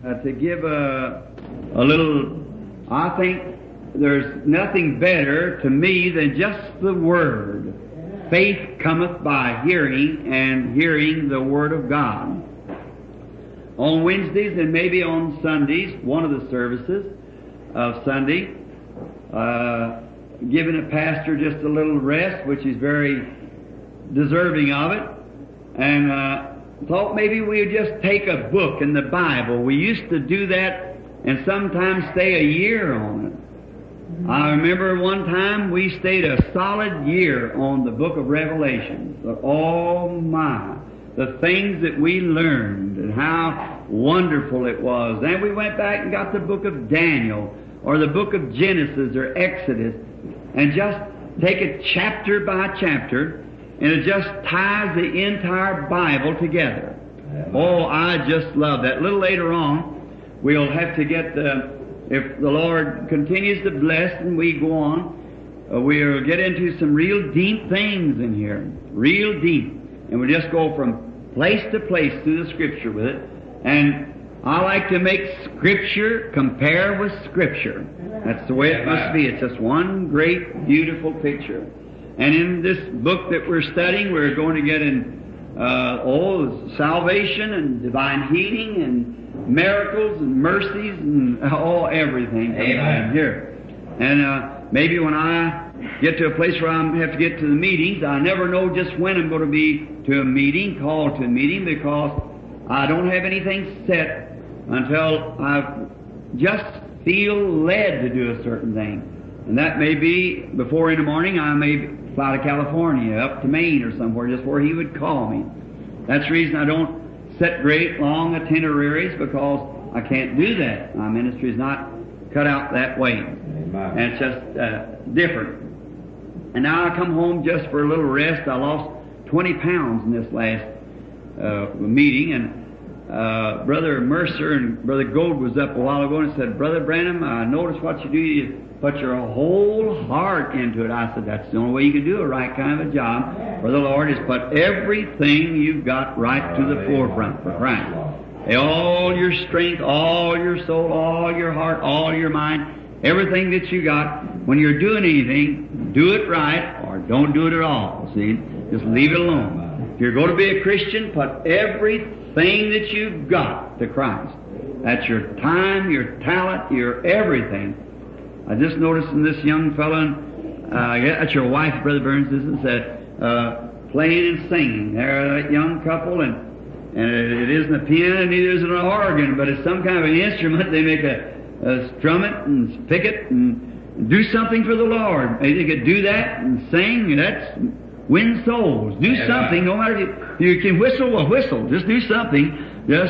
To give a little, I think there's nothing better to me than just the Word. Faith cometh by hearing, and hearing the Word of God. On Wednesdays and maybe on Sundays, one of the services of Sunday, giving a pastor just a little rest, which is very deserving of it, and thought maybe we would just take a book in the Bible. We used to do that and sometimes stay a year on it. I remember one time we stayed a solid year on the book of Revelation. But oh my, the things that we learned and how wonderful it was. Then we went back and got the book of Daniel or the book of Genesis or Exodus and just take it chapter by chapter, and it just ties the entire Bible together. Oh, I just love that. A little later on, we'll have to get if the Lord continues to bless and we go on, we'll get into some real deep things in here. Real deep. And we'll just go from place to place through the Scripture with it. And I like to make Scripture compare with Scripture. That's the way it must be. It's just one great, beautiful picture. And in this book that we're studying, we're going to get in salvation and divine healing and miracles and mercies and everything. Amen. Here. And maybe when I get to a place where I have to get to the meetings, I never know just when I'm going to be to a meeting, called to a meeting, because I don't have anything set until I just feel led to do a certain thing. And that may be before in the morning I may fly to California, up to Maine or somewhere, just where He would call me. That's the reason I don't set great long itineraries, because I can't do that. My ministry is not cut out that way. Amen. And it's just different. And now I come home just for a little rest. I lost 20 pounds in this last meeting, and Brother Mercer and Brother Gold was up a while ago and said, "Brother Branham, I noticed what you do. You put your whole heart into it." I said, "That's the only way you can do a right kind of a job for the Lord, is put everything you've got right to the forefront for Christ. All your strength, all your soul, all your heart, all your mind, everything that you got. When you're doing anything, do it right or don't do it at all. See? Just leave it alone. If you're going to be a Christian, put everything that you've got to Christ. That's your time, your talent, your everything. I just noticed in this young fellow, that's your wife, Brother Burns, this is playing and singing. They're that young couple, and it isn't a piano, neither is it an organ, but it's some kind of an instrument. They make a strum it and pick it and do something for the Lord. They could do that and sing, and that's win souls. Do something, no matter if you can whistle, well, whistle. Just do something. Just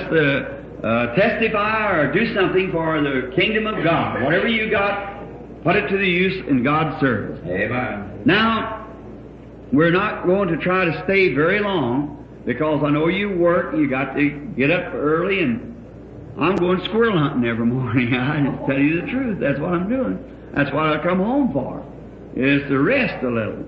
testify or do something for the kingdom of God. Whatever you got, put it to the use in God's service. Amen. Now, we're not going to try to stay very long, because I know you work, you got to get up early, and I'm going squirrel hunting every morning. I just tell you the truth. That's what I'm doing. That's what I come home for, is to rest a little.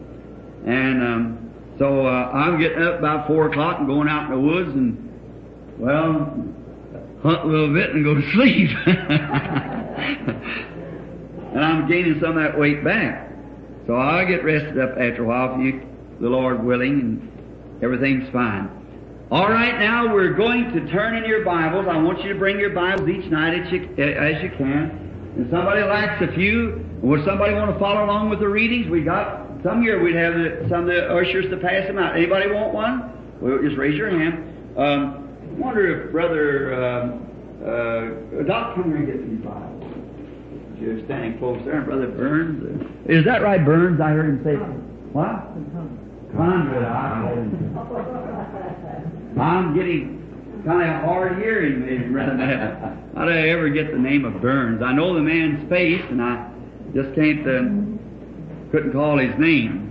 And so I'm getting up about 4 o'clock and going out in the woods and, well, hunt a little bit and go to sleep. And I'm gaining some of that weight back. So I'll get rested up after a while, the Lord willing, and everything's fine. All right, now we're going to turn in your Bibles. I want you to bring your Bibles each night as you can. And somebody lacks a few. Would somebody want to follow along with the readings? We got some year we'd have some of the ushers to pass them out. Anybody want one? Well, just raise your hand. I wonder if Brother Doc, come here and get these Bibles. You're standing close there, Brother Burns. Is that right, Burns? I heard him say what? Conrad. I'm getting kind of hard hearing, maybe, rather than that. How did I ever get the name of Burns? I know the man's face, and I just couldn't call his name.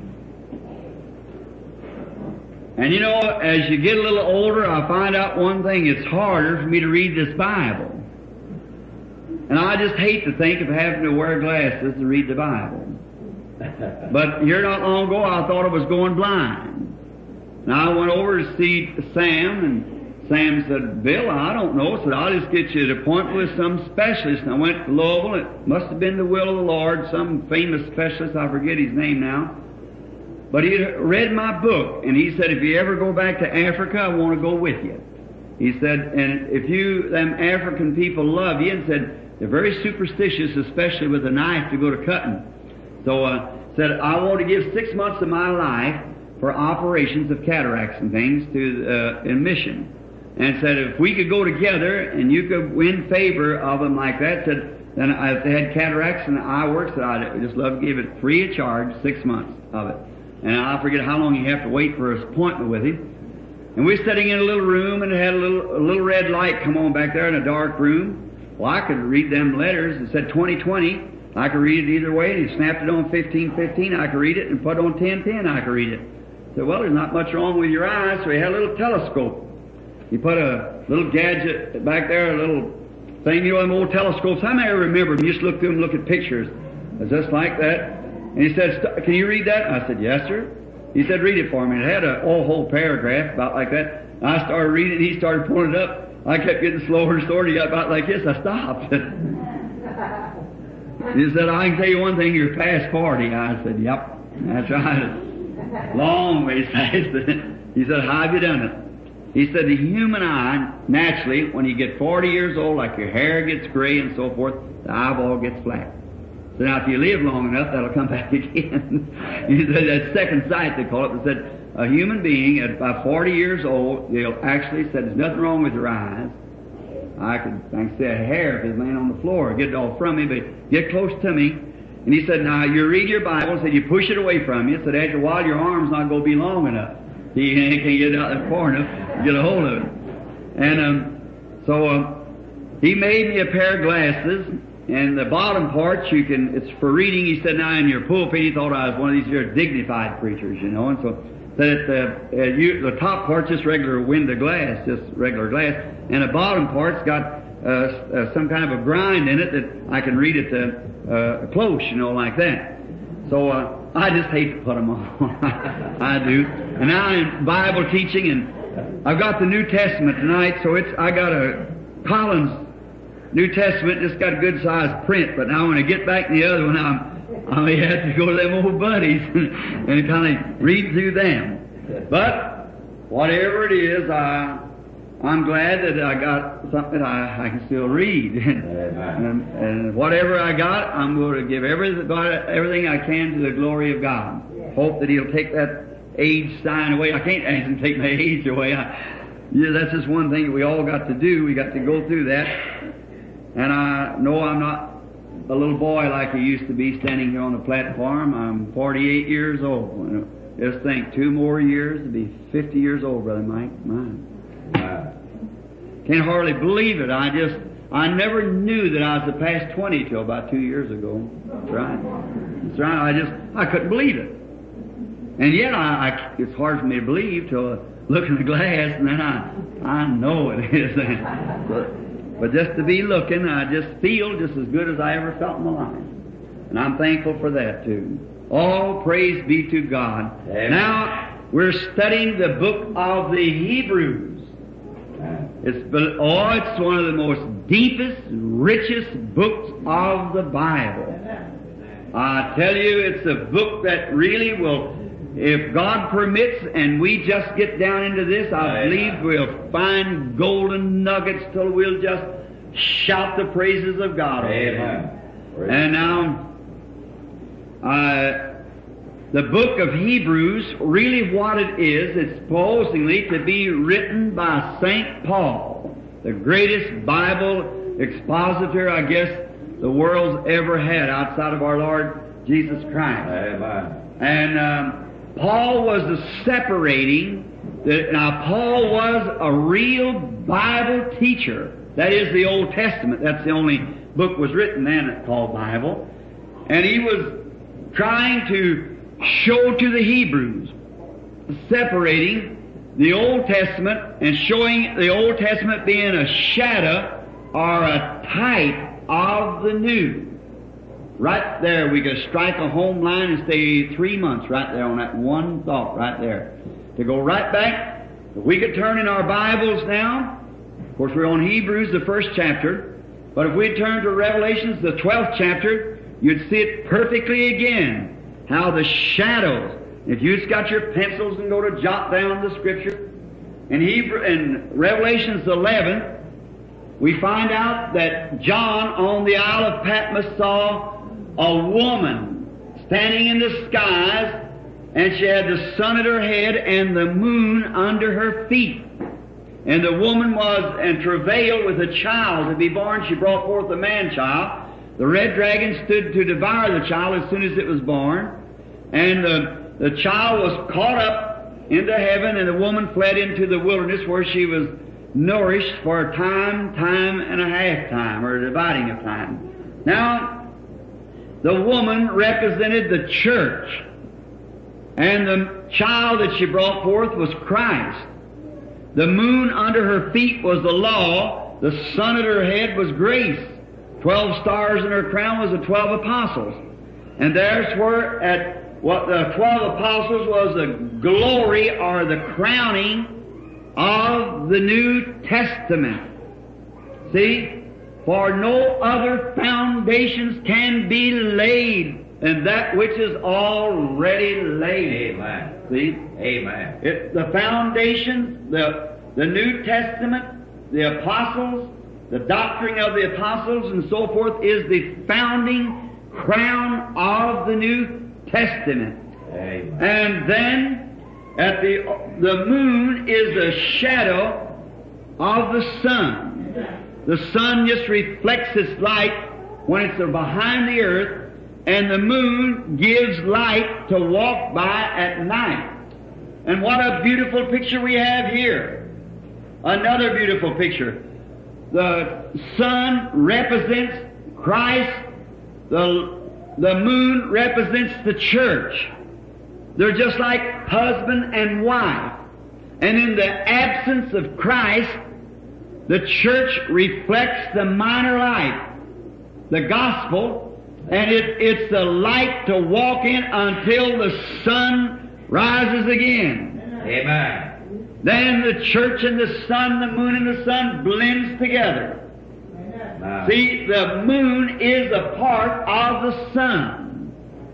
And you know, as you get a little older, I find out one thing: it's harder for me to read this Bible. And I just hate to think of having to wear glasses to read the Bible. But here not long ago, I thought I was going blind. Now I went over to see Sam and Sam said, Bill, I don't know. Said, I'll just get you an appointment with some specialist. And I went to Louisville. It must have been the will of the Lord, some famous specialist. I forget his name now. But he had read my book, and he said, if you ever go back to Africa, I want to go with you. He said, and if them African people love you, and said, they're very superstitious, especially with a knife to go to cutting. So, said, I want to give 6 months of my life for operations of cataracts and things in mission. And said, if we could go together and you could win favor of them like that, said, then if they had cataracts and eye work, said, I'd just love to give it free of charge, 6 months of it. And I forget how long you have to wait for an appointment with him. And we're sitting in a little room, and it had a little red light come on back there in a dark room. Well, I could read them letters. It said 2020. I could read it either way. And he snapped it on 1515. I could read it, and put it on 1010. I could read it. I said, well, there's not much wrong with your eyes. So he had a little telescope. He put a little gadget back there, a little thing, you know, them old telescopes. I may remember them. You just look through them, look at pictures. It's just like that. And he said, can you read that? I said, yes, sir. He said, read it for me. It had a whole paragraph about like that. And I started reading it, and he started pulling it up. I kept getting slower and slower. He got about like this. I stopped. He said, I can tell you one thing, you're past 40. I said, yep, that's right. Long ways past it. He said, how have you done it? He said, the human eye, naturally, when you get 40 years old, like your hair gets gray and so forth, the eyeball gets flat. So now if you live long enough, that'll come back again. He said, that's second sight, they call it. They said, a human being at about 40 years old, they'll actually said, there's nothing wrong with your eyes. I can see a hair if it's laying on the floor, get it all from me, but get close to me. And he said, now you read your Bible, said you push it away from you, said after a while your arm's not going to be long enough. He can't get it out there far enough to get a hold of it. And so he made me a pair of glasses, and the bottom part it's for reading. He said, now in your pulpit, he thought I was one of these very dignified preachers, you know, and so that the top part's just regular window glass, just regular glass, and the bottom part's got some kind of a grind in it that I can read it close, you know, like that. So I just hate to put them on. I do. And now in Bible teaching, and I've got the New Testament tonight, so I got a Collins New Testament, just got a good sized print, but now when I get back to the other one, I may have to go to them old buddies and kind of read through them. But whatever it is, I'm glad that I got something I can still read. and whatever I got, I'm going to give everything I can to the glory of God. Hope that He'll take that age sign away. I can't ask Him to take my age away. That's just one thing that we all got to do. We got to go through that. And I know I'm not a little boy like I used to be standing here on the platform. I'm 48 years old. Just think, 2 more years to be 50 years old, Brother Mike. Can't hardly believe it. I never knew that I was past 20 till about 2 years ago. That's right. That's right. I couldn't believe it. And yet it's hard for me to believe till I look in the glass, and then I know it is. But just to be looking, I just feel just as good as I ever felt in my life. And I'm thankful for that too. All praise be to God. Amen. Now, we're studying the book of the Hebrews. It's one of the most deepest, richest books of the Bible. I tell you, it's a book that really will, if God permits and we just get down into this, I believe we'll find golden nuggets till we'll just shout the praises of God. Amen. And now, the book of Hebrews, really what it is, it's supposedly to be written by St. Paul, the greatest Bible expositor, I guess, the world's ever had outside of our Lord Jesus Christ. Amen. And Paul was the separating. Now, Paul was a real Bible teacher. That is the Old Testament. That's the only book was written then called Bible. And he was trying to show to the Hebrews, separating the Old Testament and showing the Old Testament being a shadow or a type of the New. Right there, we could strike a home line and stay 3 months right there on that one thought right there. To go right back, If we could turn in our Bibles now, of course we're on Hebrews, the 1st chapter, but if we turn to Revelations, the 12th chapter, you'd see it perfectly again, how the shadows, if you just got your pencils and go to jot down the Scripture, in Revelations 11, we find out that John on the Isle of Patmos saw a woman standing in the skies, and she had the sun at her head and the moon under her feet. And the woman was in travail with a child to be born. She brought forth a man-child. The red dragon stood to devour the child as soon as it was born. And the child was caught up into heaven, and the woman fled into the wilderness where she was nourished for a time and a half time, or a dividing of time. Now, the woman represented the church, and the child that she brought forth was Christ. The moon under her feet was the law. The sun at her head was grace. 12 stars in her crown was the 12 apostles. And there's where at what the 12 apostles was the glory or the crowning of the New Testament. See? For no other foundations can be laid than that which is already laid. Amen. See? Amen. The foundation, the New Testament, the apostles, the doctrine of the apostles and so forth is the founding crown of the New Testament. Amen. And then at the moon is a shadow of the sun. The sun just reflects its light when it's behind the earth, and the moon gives light to walk by at night. And what a beautiful picture we have here. Another beautiful picture. The sun represents Christ. The moon represents the church. They're just like husband and wife. And in the absence of Christ, the church reflects the minor light, the gospel, and it's the light to walk in until the sun rises again. Amen. Then the church and the sun, the moon and the sun blends together. Amen. See, the moon is a part of the sun.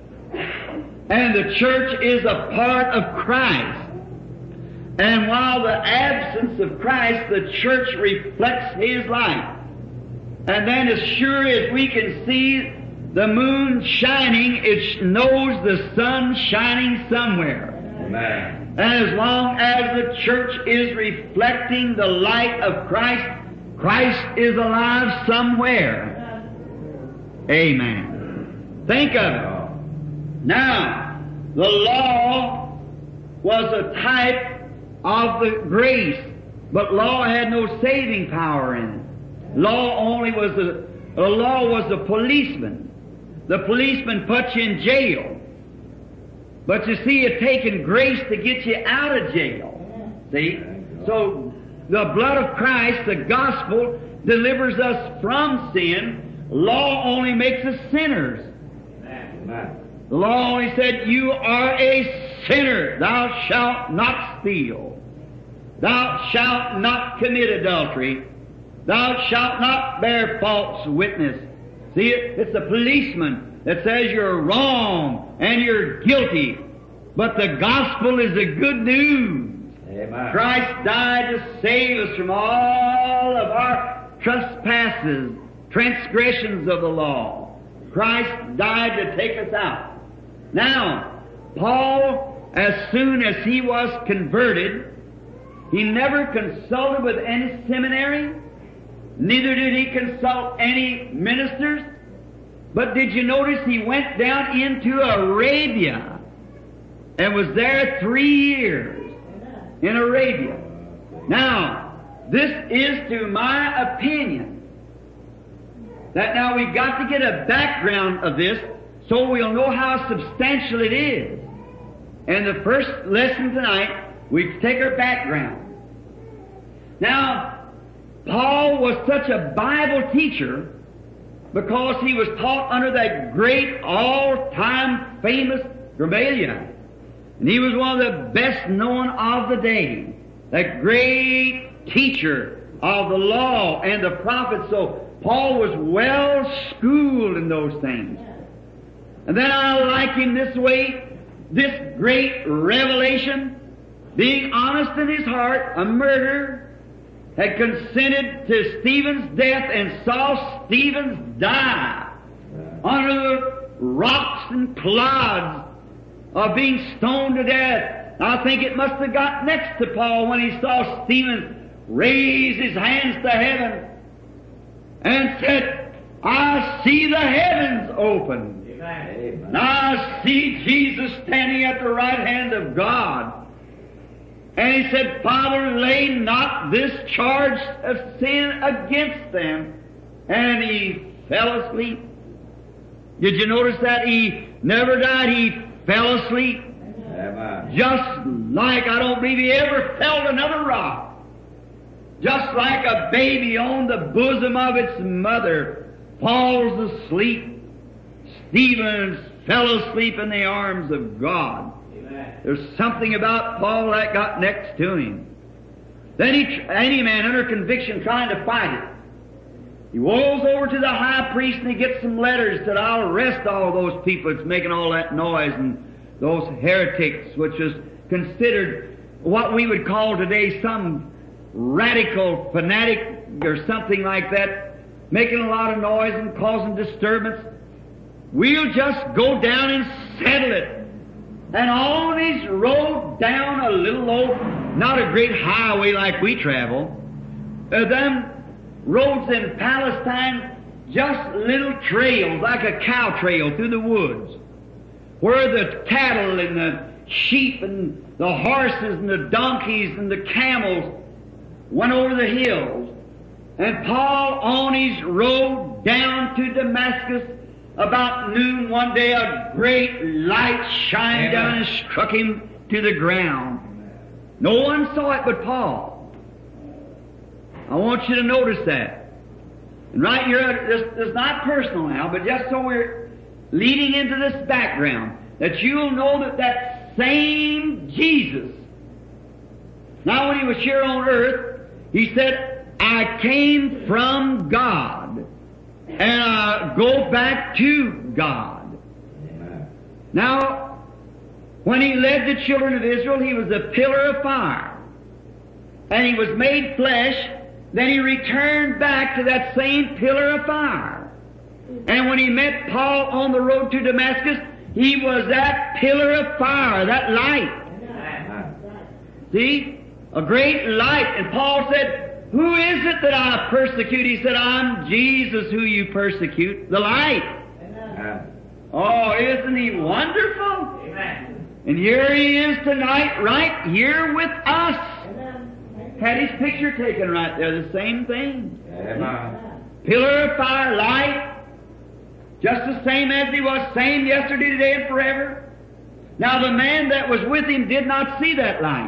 And the church is a part of Christ. And while the absence of Christ, the church reflects His light. And then as sure as we can see the moon shining, it knows the sun shining somewhere. Amen. And as long as the church is reflecting the light of Christ, Christ is alive somewhere. Amen. Think of it. Now, the law was a type of the grace, but law had no saving power in it. Law only was the law was the policeman. The policeman put you in jail. But you see, it's taken grace to get you out of jail. See? So, the blood of Christ, the gospel, delivers us from sin. Law only makes us sinners. Amen. The law only said, you are a sinner. Thou shalt not steal. Thou shalt not commit adultery. Thou shalt not bear false witness. See, it's the policeman that says you're wrong and you're guilty. But the gospel is the good news. Amen. Christ died to save us from all of our trespasses, transgressions of the law. Christ died to take us out. Now, Paul, as soon as he was converted, he never consulted with any seminary, neither did he consult any ministers. But did you notice he went down into Arabia and was there 3 years in Arabia? Now, this is to my opinion that now we've got to get a background of this so we'll know how substantial it is. And the first lesson tonight, we take our background. Now, Paul was such a Bible teacher because he was taught under that great, all-time famous Gamaliel. And he was one of the best known of the day. that great teacher of the law and the prophets. So Paul was well schooled in those things. And then I like him this way, this great revelation, being honest in his heart, a murderer, had consented to Stephen's death and saw Stephen die under the rocks and clods of being stoned to death. I think it must have got next to Paul when he saw Stephen raise his hands to heaven and said, I see the heavens open. Amen. And I see Jesus standing at the right hand of God. And he said, Father, lay not this charge of sin against them. And he fell asleep. Did you notice that? He never died. He fell asleep. Amen. Just like, I don't believe he ever felt another rock. Just like a baby on the bosom of its mother falls asleep, Stephen fell asleep in the arms of God. Amen. There's something about Paul that got next to him. Then any man under conviction trying to fight it, he rolls over to the high priest and he gets some letters that I'll arrest all those people that's making all that noise and those heretics, which is considered what we would call today some radical fanatic or something like that, making a lot of noise and causing disturbance. We'll just go down and settle it. And on his road down a little old, not a great highway like we travel, them roads in Palestine, just little trails, like a cow trail through the woods, where the cattle and the sheep and the horses and the donkeys and the camels went over the hills. And Paul, on his road down to Damascus, about noon one day, a great light shined down and struck him to the ground. No one saw it but Paul. I want you to notice that. And right here, this is not personal now, but just so we're leading into this background, that you'll know that that same Jesus, now when he was here on earth, he said, I came from God, and I go back to God. Amen. Now, when he led the children of Israel, he was a pillar of fire. And he was made flesh, then he returned back to that same pillar of fire. And when he met Paul on the road to Damascus, he was that pillar of fire, that light. Amen. See? A great light. And Paul said, who is it that I persecute? He said, I'm Jesus who you persecute, the light. Amen. Oh, isn't he wonderful? Amen. And here he is tonight, right here with us. Had his picture taken right there, the same thing. Amen. Pillar of fire, light, just the same as he was, same yesterday, today, and forever. Now the man that was with him did not see that light.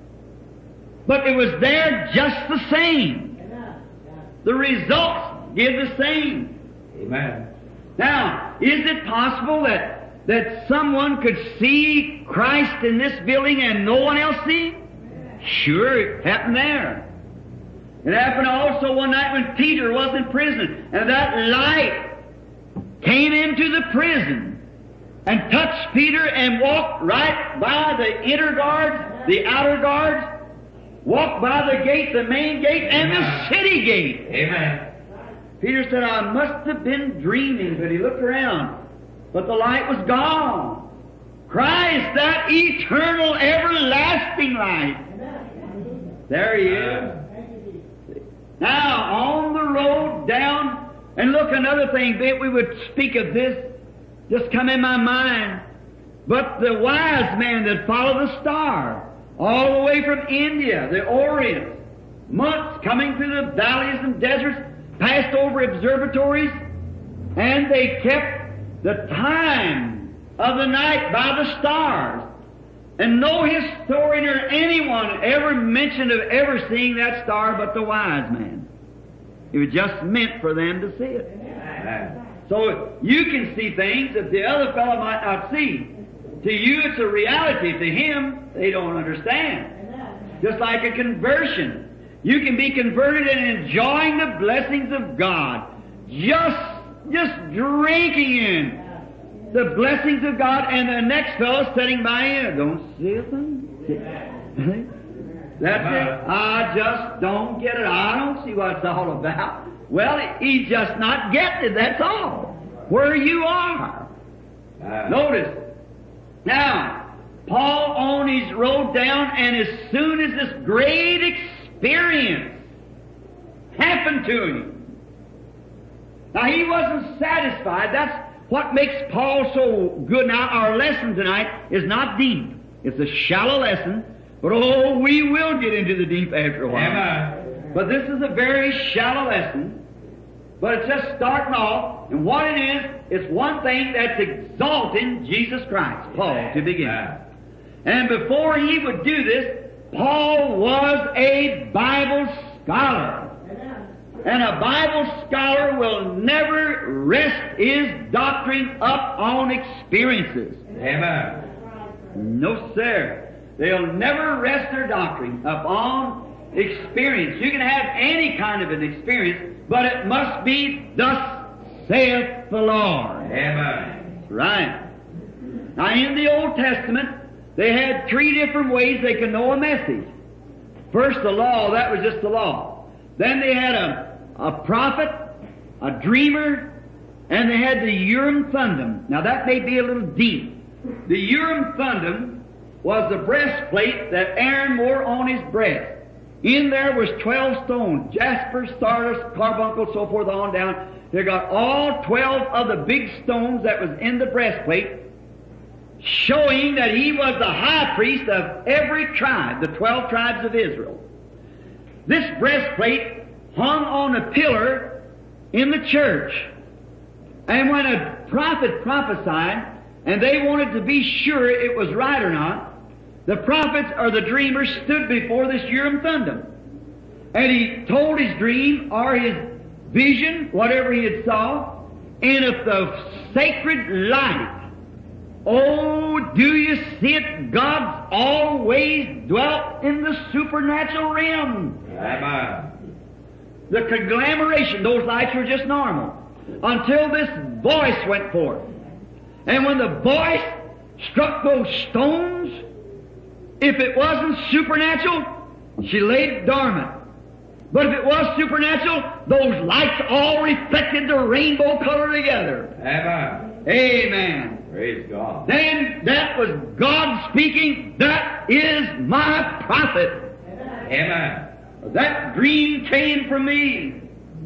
But it was there just the same. The results give the same. Amen. Now, is it possible that someone could see Christ in this building and no one else see him? Sure, it happened there. It happened also one night when Peter was in prison, and that light came into the prison and touched Peter and walked right by the inner guards, the outer guards, walked by the gate, the main gate, and the city gate. Amen. Peter said, I must have been dreaming, but he looked around, but the light was gone. Christ, that eternal, everlasting light. There he is. Now, on the road down, and look, another thing, we would speak of this, just come in my mind. But the wise man that followed the star, all the way from India, the Orient, months coming through the valleys and deserts, passed over observatories, and they kept the time of the night by the stars. And no historian or anyone ever mentioned of ever seeing that star but the wise man. It was just meant for them to see it. Amen. So you can see things that the other fellow might not see. To you it's a reality. To him, they don't understand. Just like a conversion. You can be converted and enjoying the blessings of God. Just drinking in the blessings of God, and the next fellow sitting by you don't see a thing. That's it. I just don't get it. I don't see what it's all about. Well, he's just not getting it, that's all. Where you are. Notice. Now, Paul on his road down, and as soon as this great experience happened to him, now he wasn't satisfied. That's what makes Paul so good. Now, our lesson tonight is not deep. It's a shallow lesson, but oh, we will get into the deep after a while. Amen. But this is a very shallow lesson, but it's just starting off, and what it is, it's one thing that's exalting Jesus Christ, Paul, to begin. And before he would do this, Paul was a Bible scholar. And a Bible scholar will never rest his doctrine up on experiences. Amen. No, sir. They'll never rest their doctrine upon experience. You can have any kind of an experience, but it must be thus saith the Lord. Amen. Right. Now, in the Old Testament, they had three different ways they could know a message. First, the law, that was just the law. Then they had a prophet, a dreamer, and they had the Urim Thummim. Now, that may be a little deep. The Urim Thummim was the breastplate that Aaron wore on his breast. In there was 12 stones, jasper, sardis, carbuncle, so forth on down. They got all 12 of the big stones that was in the breastplate, showing that he was the high priest of every tribe, the 12 tribes of Israel. This breastplate hung on a pillar in the church. And when a prophet prophesied, and they wanted to be sure it was right or not, the prophets or the dreamers stood before this Urim Thummim. And he told his dream or his vision, whatever he had saw, and if the sacred light, oh, do you see it? God's always dwelt in the supernatural realm. Amen. The conglomeration, those lights were just normal. Until this voice went forth. And when the voice struck those stones, if it wasn't supernatural, she laid dormant. But if it was supernatural, those lights all reflected the rainbow color together. Amen. Amen. Praise God. Then that was God speaking, that is my prophet. Amen. That dream came from me.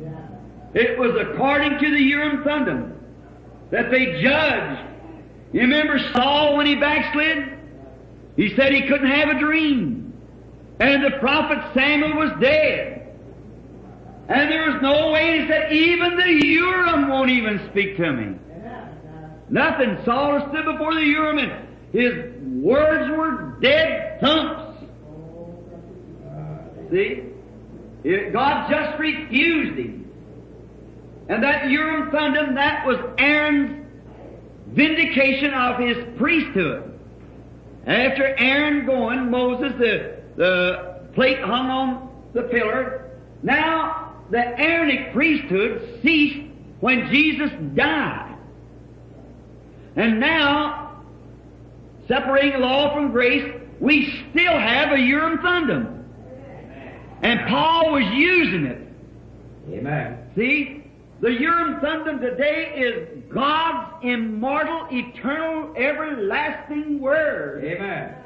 It was according to the Urim Thummim that they judged. You remember Saul when he backslid? He said he couldn't have a dream. And the prophet Samuel was dead. And there was no way, he said, even the Urim won't even speak to me. Nothing. Saul stood before the Urim and his words were dead thumps. See? God just refused him. And that Urim Thummim, that was Aaron's vindication of his priesthood. After Aaron going, Moses, the plate hung on the pillar. Now, the Aaronic priesthood ceased when Jesus died. And now, separating law from grace, we still have a Urim Thummim. And Paul was using it. Amen. See? The Urim Thummim today is God's immortal, eternal, everlasting Word. Amen.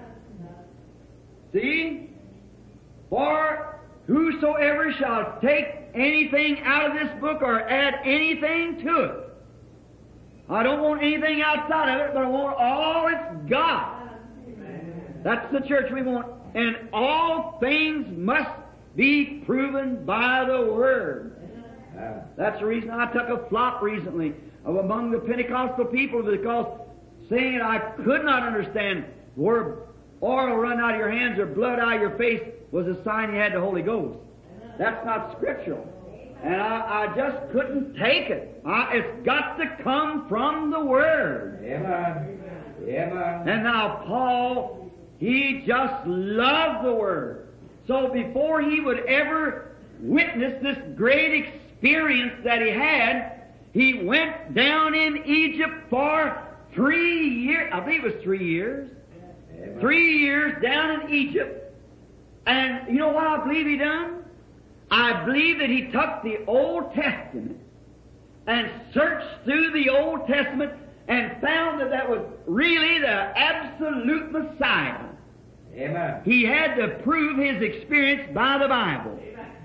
See? For whosoever shall take anything out of this book or add anything to it. I don't want anything outside of it, but I want all it's got. That's the church we want. And all things must be proven by the Word. That's the reason I took a flop recently among the Pentecostal people, because saying I could not understand where oil run out of your hands or blood out of your face was a sign you had the Holy Ghost. That's not scriptural. And I just couldn't take it. It's got to come from the Word. Amen. Amen. And now Paul, he just loved the Word. So before he would ever witness this great experience that he had, he went down in Egypt for 3 years. I believe it was 3 years. Amen. 3 years down in Egypt. And you know what I believe he done? I believe that he took the Old Testament and searched through the Old Testament and found that that was really the absolute Messiah. Amen. He had to prove his experience by the Bible.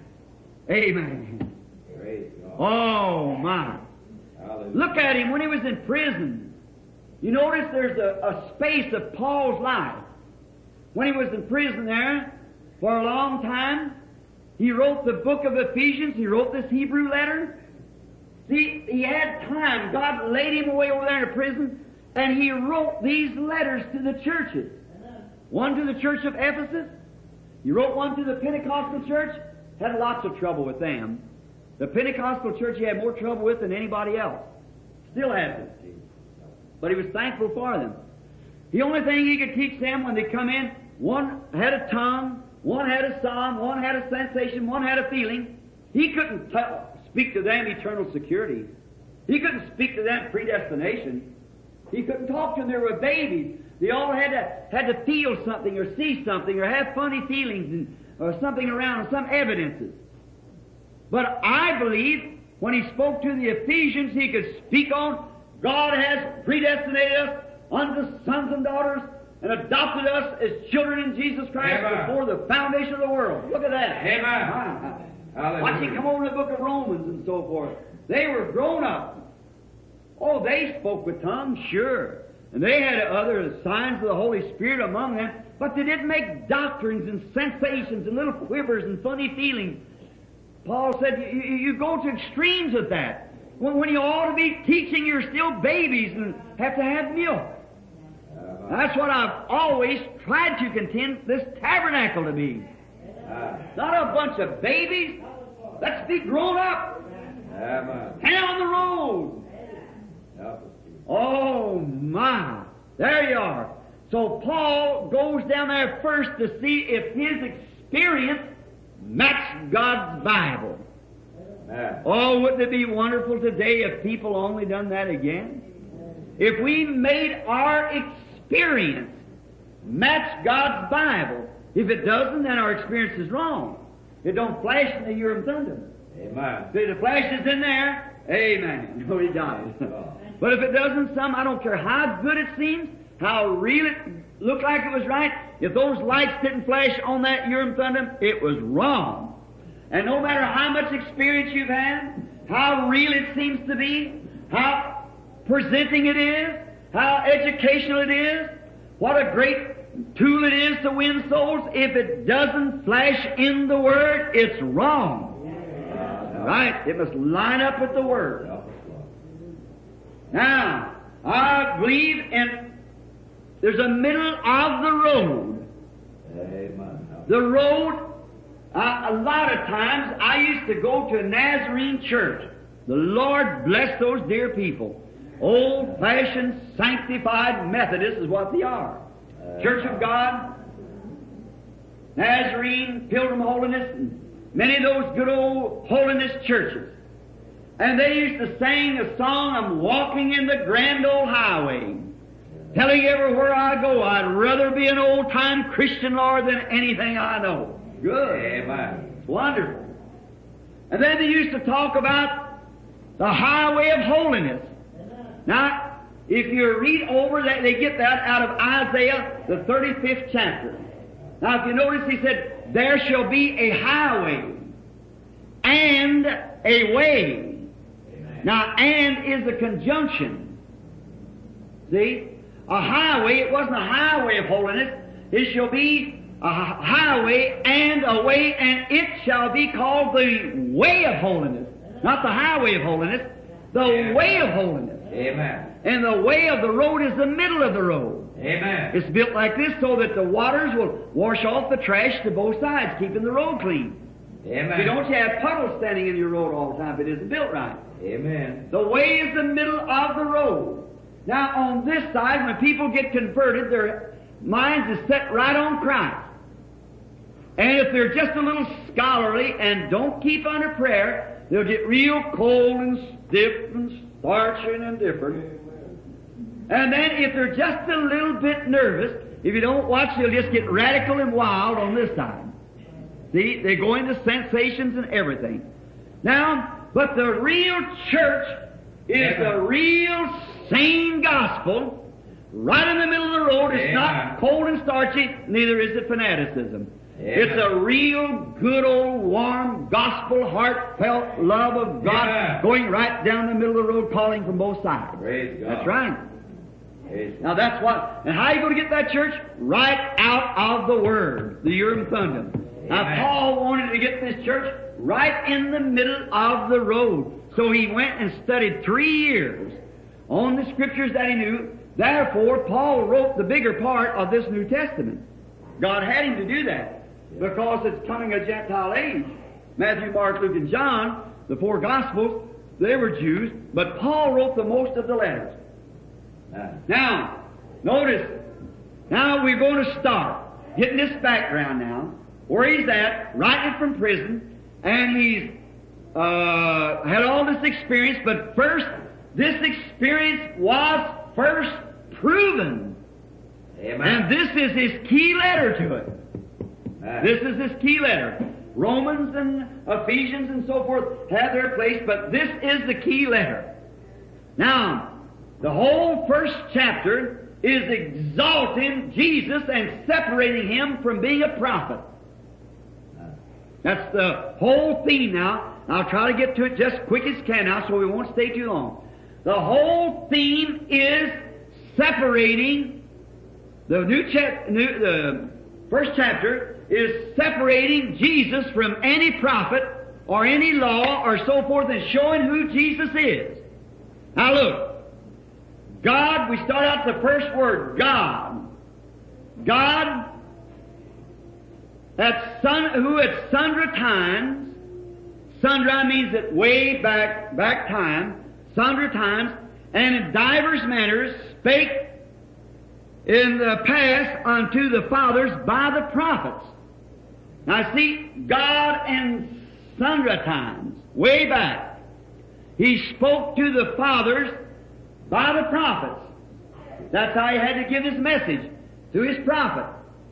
Amen. Praise God. Oh, my. Hallelujah. Look at him when he was in prison. You notice there's a space of Paul's life. When he was in prison there for a long time, he wrote the book of Ephesians. He wrote this Hebrew letter. See, he had time. God laid him away over there in a prison, and he wrote these letters to the churches. One to the church of Ephesus. He wrote one to the Pentecostal church. Had lots of trouble with them. The Pentecostal church he had more trouble with than anybody else. Still has it. But he was thankful for them. The only thing he could teach them when they come in, one had a tongue, one had a psalm, one had a sensation, one had a feeling. He couldn't speak to them eternal security. He couldn't speak to them predestination. He couldn't talk to them. They were babies. They all had to feel something or see something or have funny feelings or something around, some evidences. But I believe when he spoke to the Ephesians, he could speak on God has predestinated us unto sons and daughters and adopted us as children in Jesus Christ Amen. before the foundation of the world. Look at that. Amen. Hallelujah. Watch him come over to the book of Romans and so forth. They were grown up. Oh, they spoke with tongues, sure. And they had other signs of the Holy Spirit among them, but they didn't make doctrines and sensations and little quivers and funny feelings. Paul said, you go to extremes with that. When you ought to be teaching, you're still babies and have to have milk. That's what I've always tried to contend this tabernacle to be. Not a bunch of babies. Let's be grown up. Amen. Hang on the road. Help us. Oh, my. There you are. So Paul goes down there first to see if his experience matched God's Bible. Amen. Oh, wouldn't it be wonderful today if people only done that again? If we made our experience match God's Bible. If it doesn't, then our experience is wrong. It don't flash in the Urim Thummim. Amen. If it flashes in there, amen. No, he dies. But if it doesn't, I don't care how good it seems, how real it looked like it was right, if those lights didn't flash on that Urim Thummim, it was wrong. And no matter how much experience you've had, how real it seems to be, how presenting it is, how educational it is, what a great tool it is to win souls, if it doesn't flash in the Word, it's wrong. Right? It must line up with the Word. Now, I believe there's a middle of the road. Amen. The road, a lot of times, I used to go to a Nazarene church. The Lord bless those dear people. Old-fashioned, sanctified Methodists is what they are. Church of God, Nazarene, Pilgrim Holiness, and many of those good old holiness churches. And they used to sing a song, I'm walking in the grand old highway, telling everywhere I go, I'd rather be an old-time Christian, Lord, than anything I know. Good. Amen. It's wonderful. And then they used to talk about the highway of holiness. Now, if you read over that, they get that out of Isaiah, the 35th chapter. Now, if you notice, he said, there shall be a highway and a way. Now, and is a conjunction. See? A highway, it wasn't a highway of holiness. It shall be a highway and a way, and it shall be called the way of holiness. Not the highway of holiness, the way of holiness. Amen. And the way of the road is the middle of the road. Amen. It's built like this so that the waters will wash off the trash to both sides, keeping the road clean. Amen. You don't have puddles standing in your road all the time if it isn't built right. Amen. The way is the middle of the road. Now, on this side, when people get converted, their minds is set right on Christ. And if they're just a little scholarly and don't keep under prayer, they'll get real cold and stiff and starchy and indifferent. And then if they're just a little bit nervous, if you don't watch, they'll just get radical and wild on this side. See, they go into sensations and everything. Now, but the real church is the real sane gospel, right in the middle of the road. It's not cold and starchy, neither is it fanaticism. It's a real good old warm gospel, heartfelt love of God going right down the middle of the road, calling from both sides. Praise God. That's right. Now that's what, and how are you going to get that church? Right out of the Word, the Urim Thummim. Now Paul wanted to get this church right in the middle of the road. So he went and studied 3 years on the Scriptures that he knew. Therefore, Paul wrote the bigger part of this New Testament. God had him to do that because it's coming a Gentile age. Matthew, Mark, Luke, and John, the 4 Gospels, they were Jews, but Paul wrote the most of the letters. Now, notice, now we're going to start getting this background now, where he's at, writing from prison, and he's had all this experience, but first, this experience was first proven. Amen. And this is his key letter to it. This is his key letter. Romans and Ephesians and so forth have their place, but this is the key letter. Now, the whole first chapter is exalting Jesus and separating him from being a prophet. That's the whole theme now. I'll try to get to it just quick as can now so we won't stay too long. The whole theme is separating, the first chapter is separating Jesus from any prophet or any law or so forth and showing who Jesus is. Now look, God, we start out the first word, God. God, who at sundry times, sundry means that way back time, sundry times, and in divers manners spake in the past unto the fathers by the prophets. Now see, God in sundry times, way back, He spoke to the fathers by the prophets. That's how He had to give His message, through His prophet.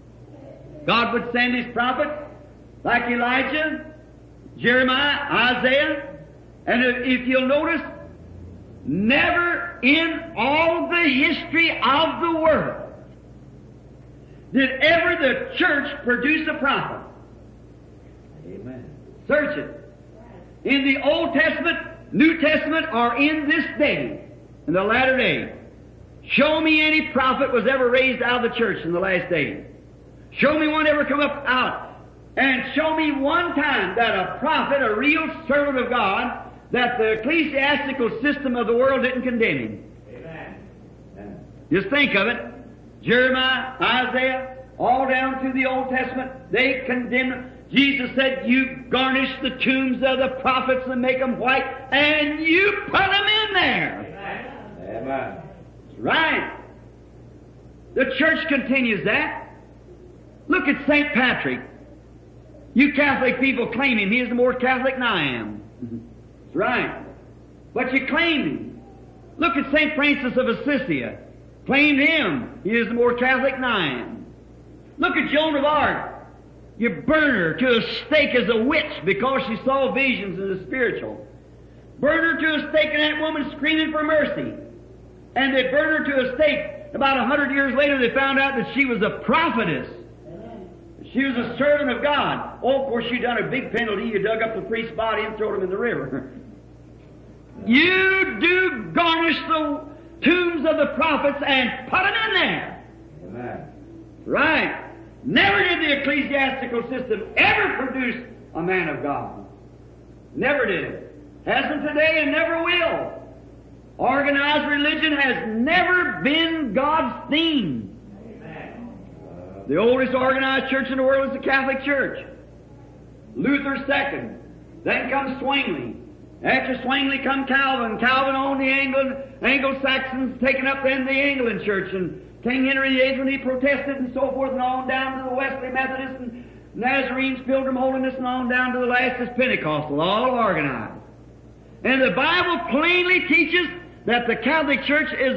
God would send His prophet, like Elijah, Jeremiah, Isaiah, and if you'll notice, never in all the history of the world did ever the church produce a prophet. Amen. Search it. In the Old Testament, New Testament, or in this day, in the latter day, show me any prophet was ever raised out of the church in the last days. Show me one ever come up out. And show me one time that a prophet, a real servant of God, that the ecclesiastical system of the world didn't condemn him. Amen. Just think of it. Jeremiah, Isaiah, all down through the Old Testament, they condemned him. Jesus said, you garnish the tombs of the prophets and make them white, and you put them in there. Amen. That's right. The church continues that. Look at St. Patrick. You Catholic people claim him. He is more Catholic than I am. That's right. But you claim him. Look at St. Francis of Assisi. Claimed him. He is more Catholic than I am. Look at Joan of Arc. You burn her to a stake as a witch because she saw visions in the spiritual. Burn her to a stake, and that woman screaming for mercy. And they burned her to a stake. About 100 years later, they found out that she was a prophetess. She was a servant of God. Oh, of course, you done a big penalty. You dug up the priest's body and threw him in the river. You do garnish the tombs of the prophets and put them in there. Amen. Right. Never did the ecclesiastical system ever produce a man of God. Never did. Hasn't today and never will. Organized religion has never been God's theme. The oldest organized church in the world is the Catholic Church. Luther second. Then comes Zwingli. After Zwingli come Calvin. Calvin owned the Anglo-Saxons, taken up then the England Church. And King Henry VIII, when he protested and so forth, and on down to the Wesley Methodists and Nazarenes, Pilgrim Holiness, and on down to the last is Pentecostal, all organized. And the Bible plainly teaches that the Catholic Church is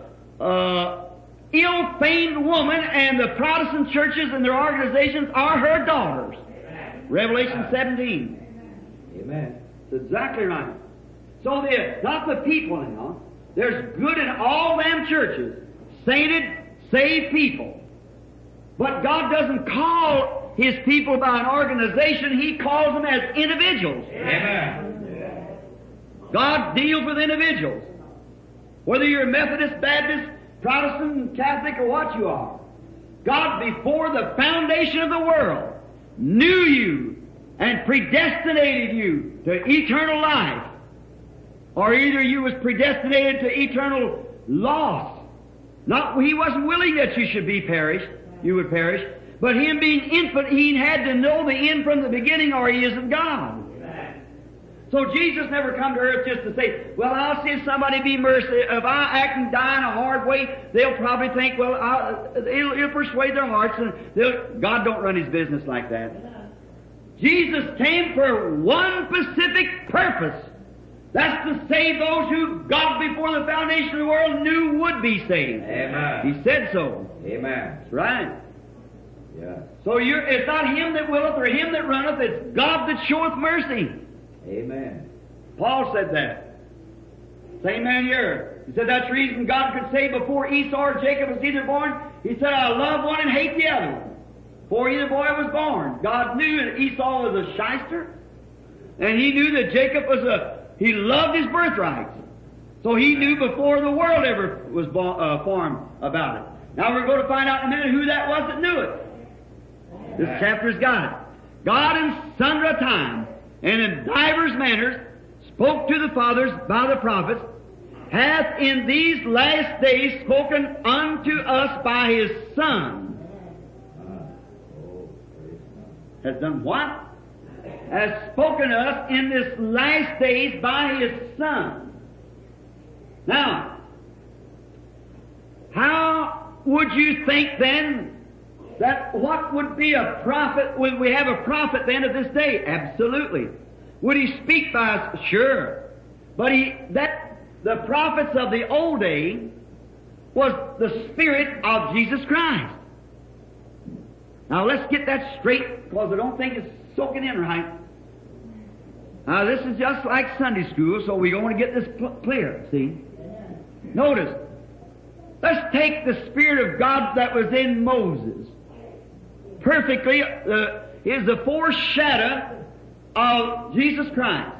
a ill-famed woman, and the Protestant churches and their organizations are her daughters. Revelation 17. Amen. That's exactly right. So they're not the people now. There's good in all them churches. Sainted, saved people. But God doesn't call His people by an organization. He calls them as individuals. Amen. God deals with individuals. Whether you're Methodist, Baptist, Protestant, Catholic, or what you are. God, before the foundation of the world, knew you and predestinated you to eternal life. Or either you was predestinated to eternal loss. Not, He wasn't willing that you should be perished, you would perish. But Him being infinite, He had to know the end from the beginning, or He isn't God. So Jesus never come to earth just to say, well, I'll see if somebody be merciful. If I act and die in a hard way, they'll probably think, well, it'll persuade their hearts. And God don't run His business like that. Jesus came for one specific purpose. That's to save those who God before the foundation of the world knew would be saved. Amen. He said so. Amen. That's right. Yeah. So it's not him that willeth or him that runneth, it's God that showeth mercy. Amen. Paul said that. Same man here. He said that's the reason God could say before Esau or Jacob was either born, He said, I love one and hate the other one. Before either boy was born. God knew that Esau was a shyster, and He knew that Jacob he loved his birthright. So He knew before the world ever was formed about it. Now we're going to find out in a minute who that was that knew it. This chapter's got it. God in sundry times and in divers manners spoke to the fathers by the prophets, hath in these last days spoken unto us by His Son. Has done what? Has spoken to us in this last days by His Son. Now, how would you think then that what would be a prophet? Would we have a prophet then of this day? Absolutely. Would he speak by us? Sure. But the prophets of the old day was the Spirit of Jesus Christ. Now let's get that straight, because I don't think it's soaking in right. Now this is just like Sunday school, so we're going to get this clear, see? Notice, let's take the Spirit of God that was in Moses. Perfectly is the foreshadow of Jesus Christ.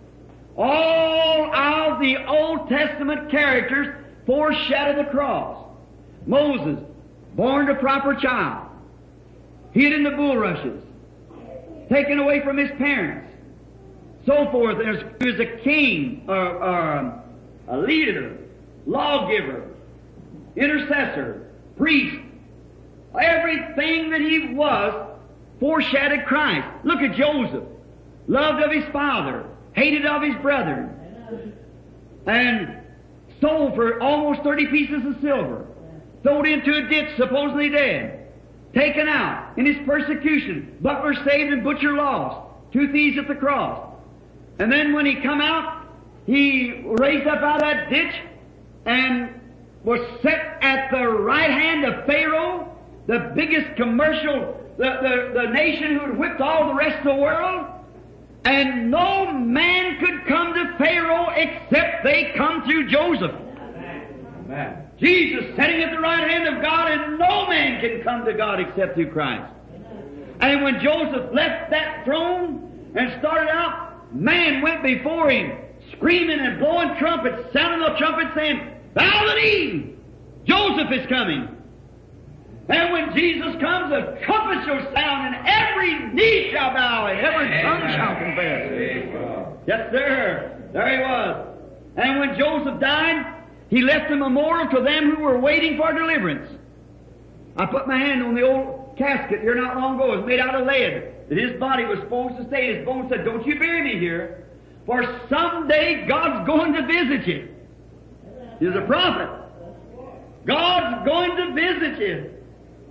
All of the Old Testament characters foreshadow the cross. Moses, born to proper child, hid in the bulrushes, taken away from his parents, so forth. He was a king, or a leader, lawgiver, intercessor, priest. Everything that he was foreshadowed Christ. Look at Joseph. Loved of his father, hated of his brethren, and sold for almost 30 pieces of silver, thrown into a ditch, supposedly dead, taken out in his persecution, butler saved and butcher lost, 2 thieves at the cross. And then when he come out, he raised up out of that ditch and was set at the right hand of Pharaoh, the biggest commercial, the nation who had whipped all the rest of the world. And no man could come to Pharaoh except they come through Joseph. Amen. Jesus sitting at the right hand of God, and no man can come to God except through Christ. And when Joseph left that throne and started out, man went before him, screaming and blowing trumpets, sounding the trumpets, saying, "Bow the knee! Joseph is coming!" And when Jesus comes, the trumpet shall sound, and every knee shall bow, and every tongue shall confess. Yes, sir. There he was. And when Joseph died, he left a memorial to them who were waiting for deliverance. I put my hand on the old casket here not long ago. It was made out of lead, that his body was supposed to stay. His bones said, "Don't you bury me here, for someday God's going to visit you." He's a prophet. God's going to visit you.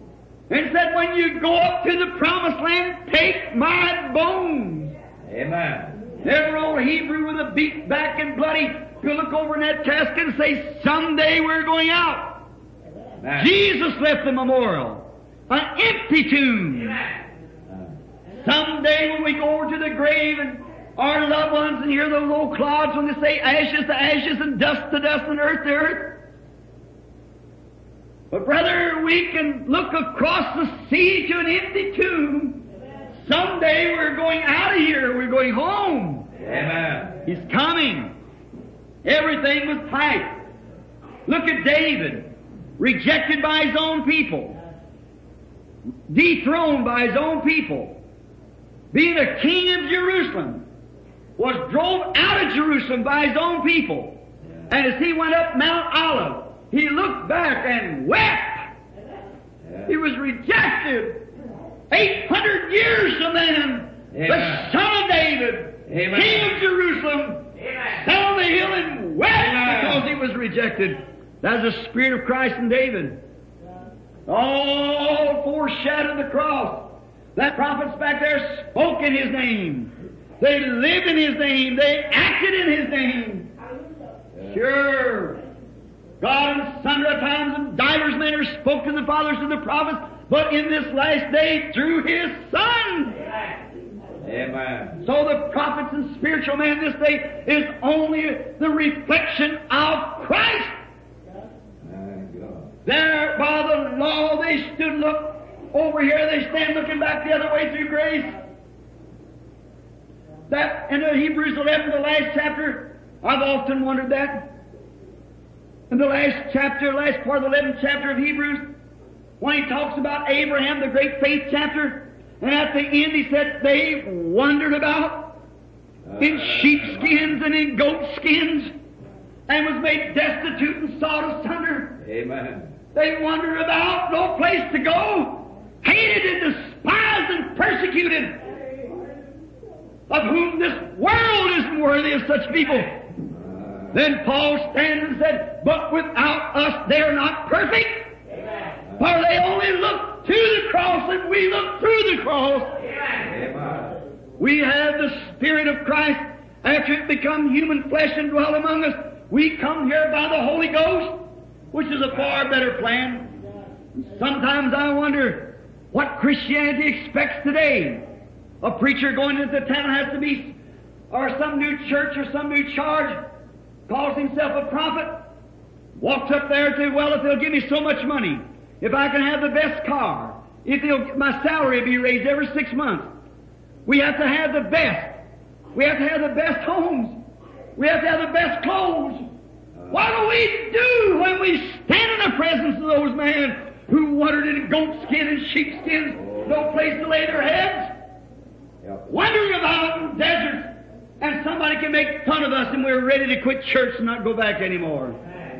And said, when you go up to the promised land, take my bones. Amen. Every old Hebrew with a beat back and bloody could look over in that casket and say, someday we're going out. Amen. Jesus left the memorial, an empty tomb. Someday when we go over to the grave and our loved ones and hear those old clouds when they say ashes to ashes and dust to dust and earth to earth. But brother, we can look across the sea to an empty tomb. Someday we're going out of here. We're going home. Amen. He's coming. Everything was tight. Look at David, rejected by his own people, dethroned by his own people, being a king of Jerusalem, was drove out of Jerusalem by his own people. And as he went up Mount Olive, he looked back and wept. He was rejected. 800 years from then, the Son of David, Amen. King of Jerusalem, fell on the hill and wept because he was rejected. That's the Spirit of Christ in David. All foreshadowed the cross. That prophets back there spoke in His name. They lived in His name. They acted in His name. Sure. God in sundry times and divers manners spoke to the fathers and the prophets, but in this last day through His Son. Amen. So the prophets and spiritual man this day is only the reflection of Christ. There by the law they stood look. Over here they stand looking back the other way through grace. That in the Hebrews 11, the last chapter, I've often wondered that. In the last chapter, last part of the 11th chapter of Hebrews, when he talks about Abraham, the great faith chapter, and at the end he said they wandered about in sheepskins and in goat skins and was made destitute and sawed asunder. Amen. They wandered about, no place to go, hated and despised and persecuted, of whom this world isn't worthy of such people. Then Paul stands and said, but without us they are not perfect. For they only look to the cross and we look through the cross. Amen. We have the Spirit of Christ. After it become human flesh and dwell among us, we come here by the Holy Ghost, which is a far better plan. Sometimes I wonder what Christianity expects today. A preacher going into town has to be, or some new church or some new charge, calls himself a prophet, walks up there and says, well, if they'll give me so much money, if I can have the best car, if my salary will be raised every 6 months, we have to have the best. We have to have the best homes. We have to have the best clothes. What do we do when we stand in the presence of those men who wandered in goat skin and sheep skins, no place to lay their heads? Wandering about in deserts, and somebody can make fun of us and we're ready to quit church and not go back anymore.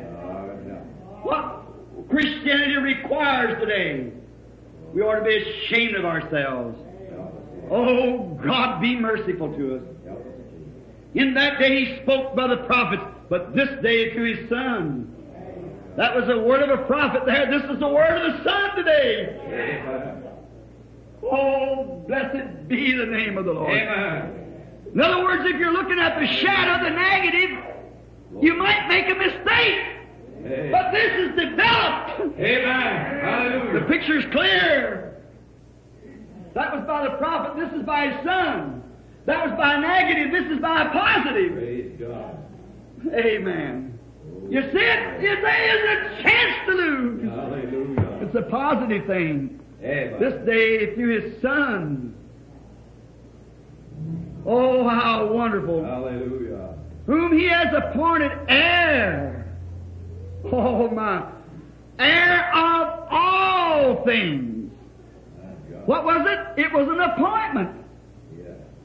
What Christianity requires today, we ought to be ashamed of ourselves. Oh, God, be merciful to us. In that day He spoke by the prophets, but this day through His Son. That was the word of a prophet there. This is the word of the Son today. Oh, blessed be the name of the Lord. Amen. In other words, if you're looking at the shadow, the negative, you might make a mistake. Amen. But this is developed. Amen. Hallelujah. The picture's clear. That was by the prophet. This is by His Son. That was by negative. This is by positive. Praise God. Amen. You see it? There isn't a chance to lose. Hallelujah. It's a positive thing. Amen. This day through His Son. Oh, how wonderful. Hallelujah. Whom He has appointed heir. Oh, my. Heir of all things. What was it? It was an appointment. Yeah.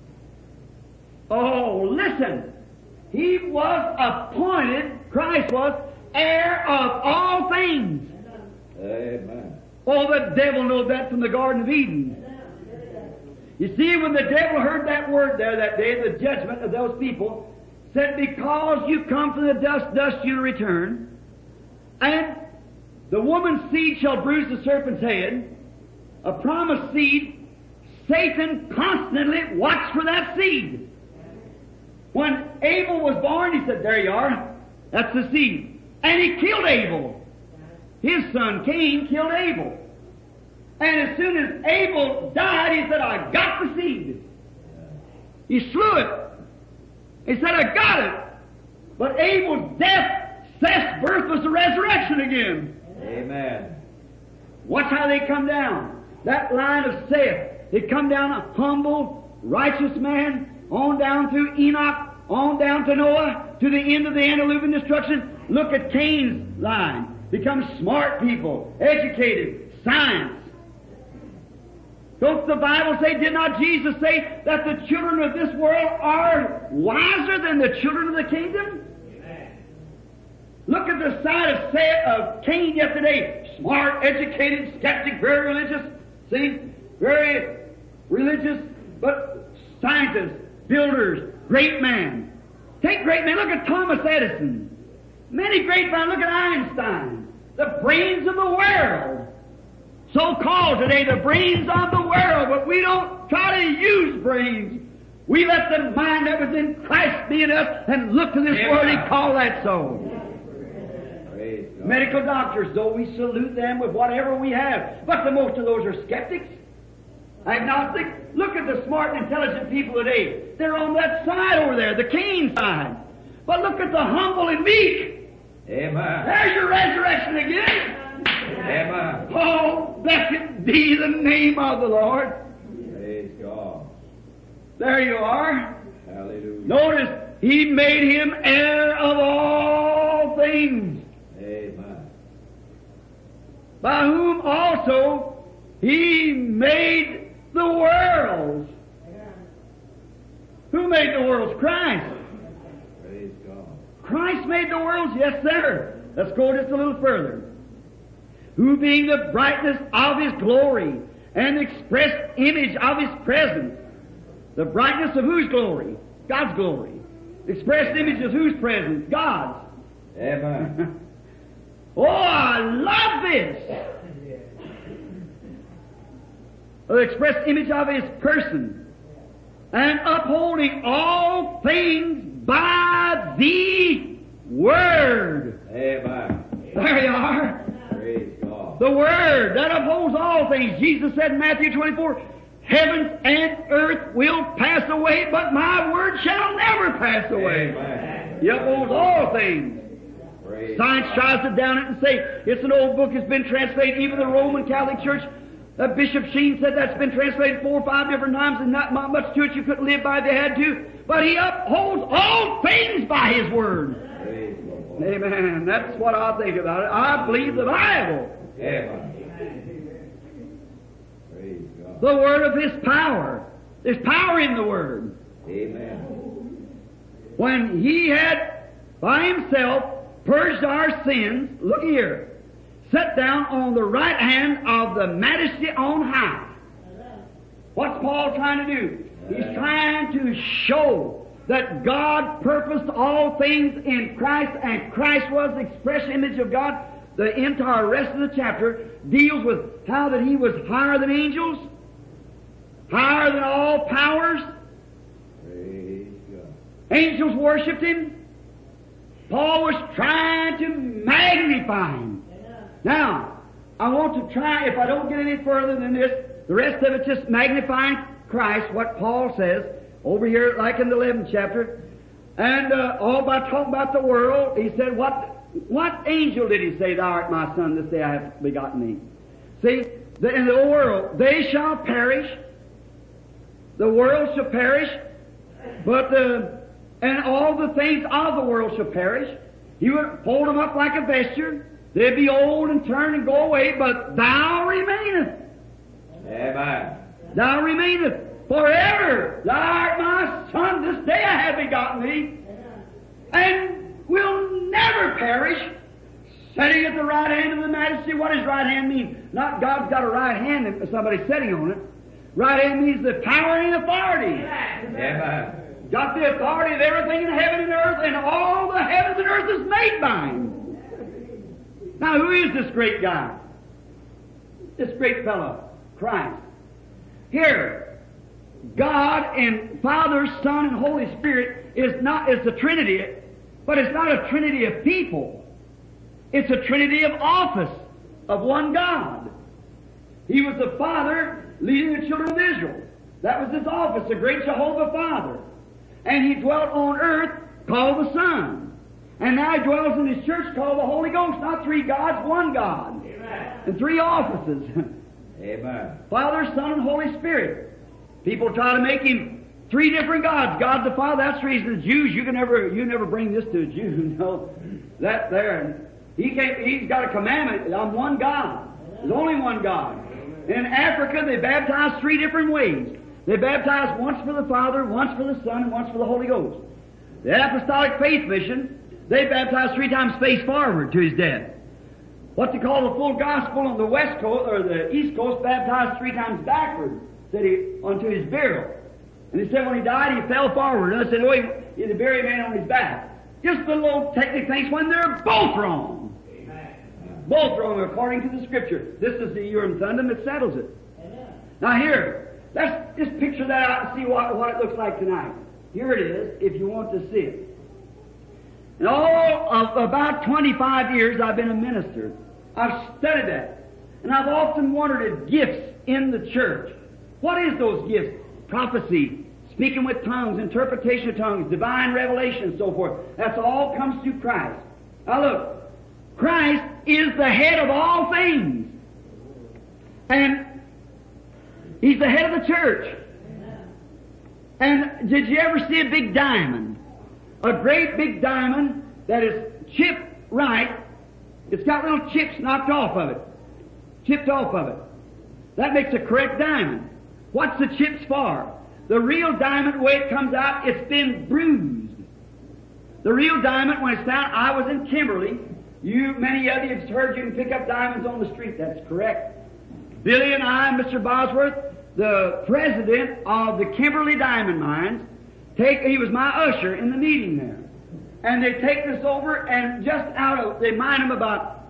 Oh, listen. He was appointed, Christ was, heir of all things. Amen. Oh, the devil knows that from the Garden of Eden. You see, when the devil heard that word there that day, the judgment of those people, said, because you come from the dust, dust you return, and the woman's seed shall bruise the serpent's head, a promised seed, Satan constantly watched for that seed. When Abel was born, he said, there you are. That's the seed. And he killed Abel. His son Cain killed Abel. And as soon as Abel died, he said, I got the seed. He slew it. He said, I got it. But Abel's death, Seth's birth, was the resurrection again. Amen. Watch how they come down. That line of Seth, it come down a humble, righteous man, on down through Enoch, on down to Noah, to the end of the antediluvian destruction. Look at Cain's line. Become smart people, educated, science. Don't the Bible say, did not Jesus say that the children of this world are wiser than the children of the kingdom? Amen. Look at the side of Cain yesterday. Smart, educated, skeptic, very religious. See? Very religious, but scientists, builders, great man. Take great men. Look at Thomas Edison. Many great men. Look at Einstein. The brains of the world. So-called today, the brains of the world, but we don't try to use brains. We let the mind that was in Christ be in us and look to this world and call that so. Medical doctors, though, we salute them with whatever we have, but the most of those are skeptics, agnostic. Look at the smart and intelligent people today. They're on that side over there, the Cain side. But look at the humble and meek. Amen. There's your resurrection again. Amen. Oh, blessed be the name of the Lord. Praise God. There you are. Hallelujah. Notice, He made him heir of all things. Amen. By whom also He made the worlds. Who made the worlds? Christ. Praise God. Christ made the worlds, yes sir. Let's go just a little further. Who being the brightness of His glory and the express image of His presence. The brightness of whose glory? God's glory. The express image of whose presence? God's. Amen. Oh, I love this. The express image of His person. And upholding all things by the Word. Amen. There you are. Praise God. The Word that upholds all things. Jesus said in Matthew 24, heavens and earth will pass away, but my Word shall never pass away. Amen. He upholds all things. Praise Science God. tries to down it and say it's an old book, it's been translated. Even the Roman Catholic Church, Bishop Sheen said that's been translated 4 or 5 different times and not much to it. You couldn't live by if you had to. But He upholds all things by His Word. Praise God. Amen. That's what I think about it. I believe the Bible. Amen. Praise God. The Word of His power. There's power in the Word. Amen. When He had by Himself purged our sins, look here, sat down on the right hand of the Majesty on high. What's Paul trying to do? He's trying to show that God purposed all things in Christ, and Christ was the express image of God. The entire rest of the chapter deals with how that He was higher than angels, higher than all powers. Praise God. Angels worshipped Him. Paul was trying to magnify Him. Now, I want to try, if I don't get any further than this, the rest of it just magnifying Christ, what Paul says over here, like in the 11th chapter, and all by talking about the world. He said, what angel did He say, thou art my son, this day I have begotten thee? See, in the world, they shall perish, the world shall perish, but and all the things of the world shall perish. He would hold them up like a vesture. They'd be old and turn and go away, but thou remainest. Amen. Thou remainest forever. Thou art my son, this day I have begotten thee. And will never perish. Sitting at the right hand of the Majesty. What does right hand mean? Not God's got a right hand and somebody's sitting on it. Right hand means the power and authority. Amen. Got the authority of everything in heaven and earth, and all the heavens and earth is made by Him. Now, who is this great guy? This great fellow, Christ. Here, God and Father, Son, and Holy Spirit is the Trinity, but it's not a Trinity of people. It's a Trinity of office of one God. He was the Father leading the children of Israel. That was His office, the great Jehovah Father. And He dwelt on earth called the Son. And now He dwells in His church called the Holy Ghost. Not three gods, one God. Amen. And three offices. Amen. Father, Son, and Holy Spirit. People try to make Him three different gods. God the Father, that's the reason the Jews, you never bring this to a Jew. No. That there. He's got a commandment. I'm one God. There's only one God. In Africa, they baptize three different ways. They baptize once for the Father, once for the Son, and once for the Holy Ghost. The Apostolic Faith Mission, they baptize three times face forward to His death. What they call the full gospel on the West Coast, or the East Coast, baptized three times backward, said unto His burial. And they said when He died, He fell forward. And I said, He buried a man on his back. Just the little technical things when they're both wrong. Both wrong according to the Scripture. This is the Urim Thummim that settles it. Amen. Now here, let's just picture that out and see what it looks like tonight. Here it is, if you want to see it. In all of about 25 years I've been a minister. I've studied that. And I've often wondered at gifts in the church. What is those gifts? Prophecy, speaking with tongues, interpretation of tongues, divine revelation, and so forth. That's all comes through Christ. Now look, Christ is the head of all things. And He's the head of the church. And did you ever see a big diamond? A great big diamond that is chipped right. It's got little chips knocked off of it. Chipped off of it. That makes a correct diamond. What's the chips for? The real diamond, the way it comes out, it's been bruised. The real diamond, when it's found, I was in Kimberly. Many of you have heard you can pick up diamonds on the street. That's correct. Billy and I, Mr. Bosworth, the president of the Kimberly Diamond Mines, he was my usher in the meeting there. And they take this over and they mine them about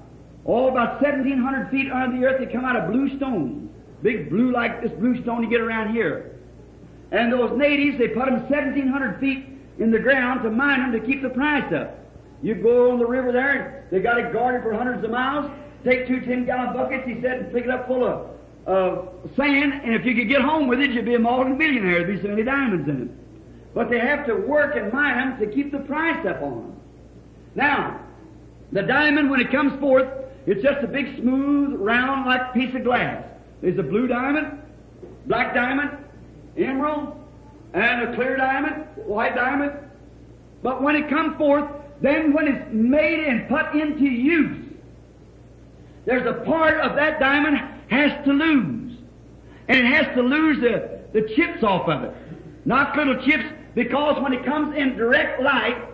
1,700 feet under the earth. They come out of blue stone. Big blue like this blue stone you get around here. And those natives, they put them 1,700 feet in the ground to mine them to keep the price up. You go on the river there, they got it guarded for hundreds of miles, take 2 10-gallon buckets, he said, and pick it up full of sand, and if you could get home with it, you'd be a multi-millionaire. There'd be so many diamonds in it. But they have to work and mine them to keep the price up on them. Now, the diamond, when it comes forth, it's just a big, smooth, round, like piece of glass. There's a blue diamond, black diamond, emerald, and a clear diamond, white diamond. But when it comes forth, then when it's made and put into use, there's a part of that diamond has to lose. And it has to lose the chips off of it. Not little chips, because when it comes in direct light,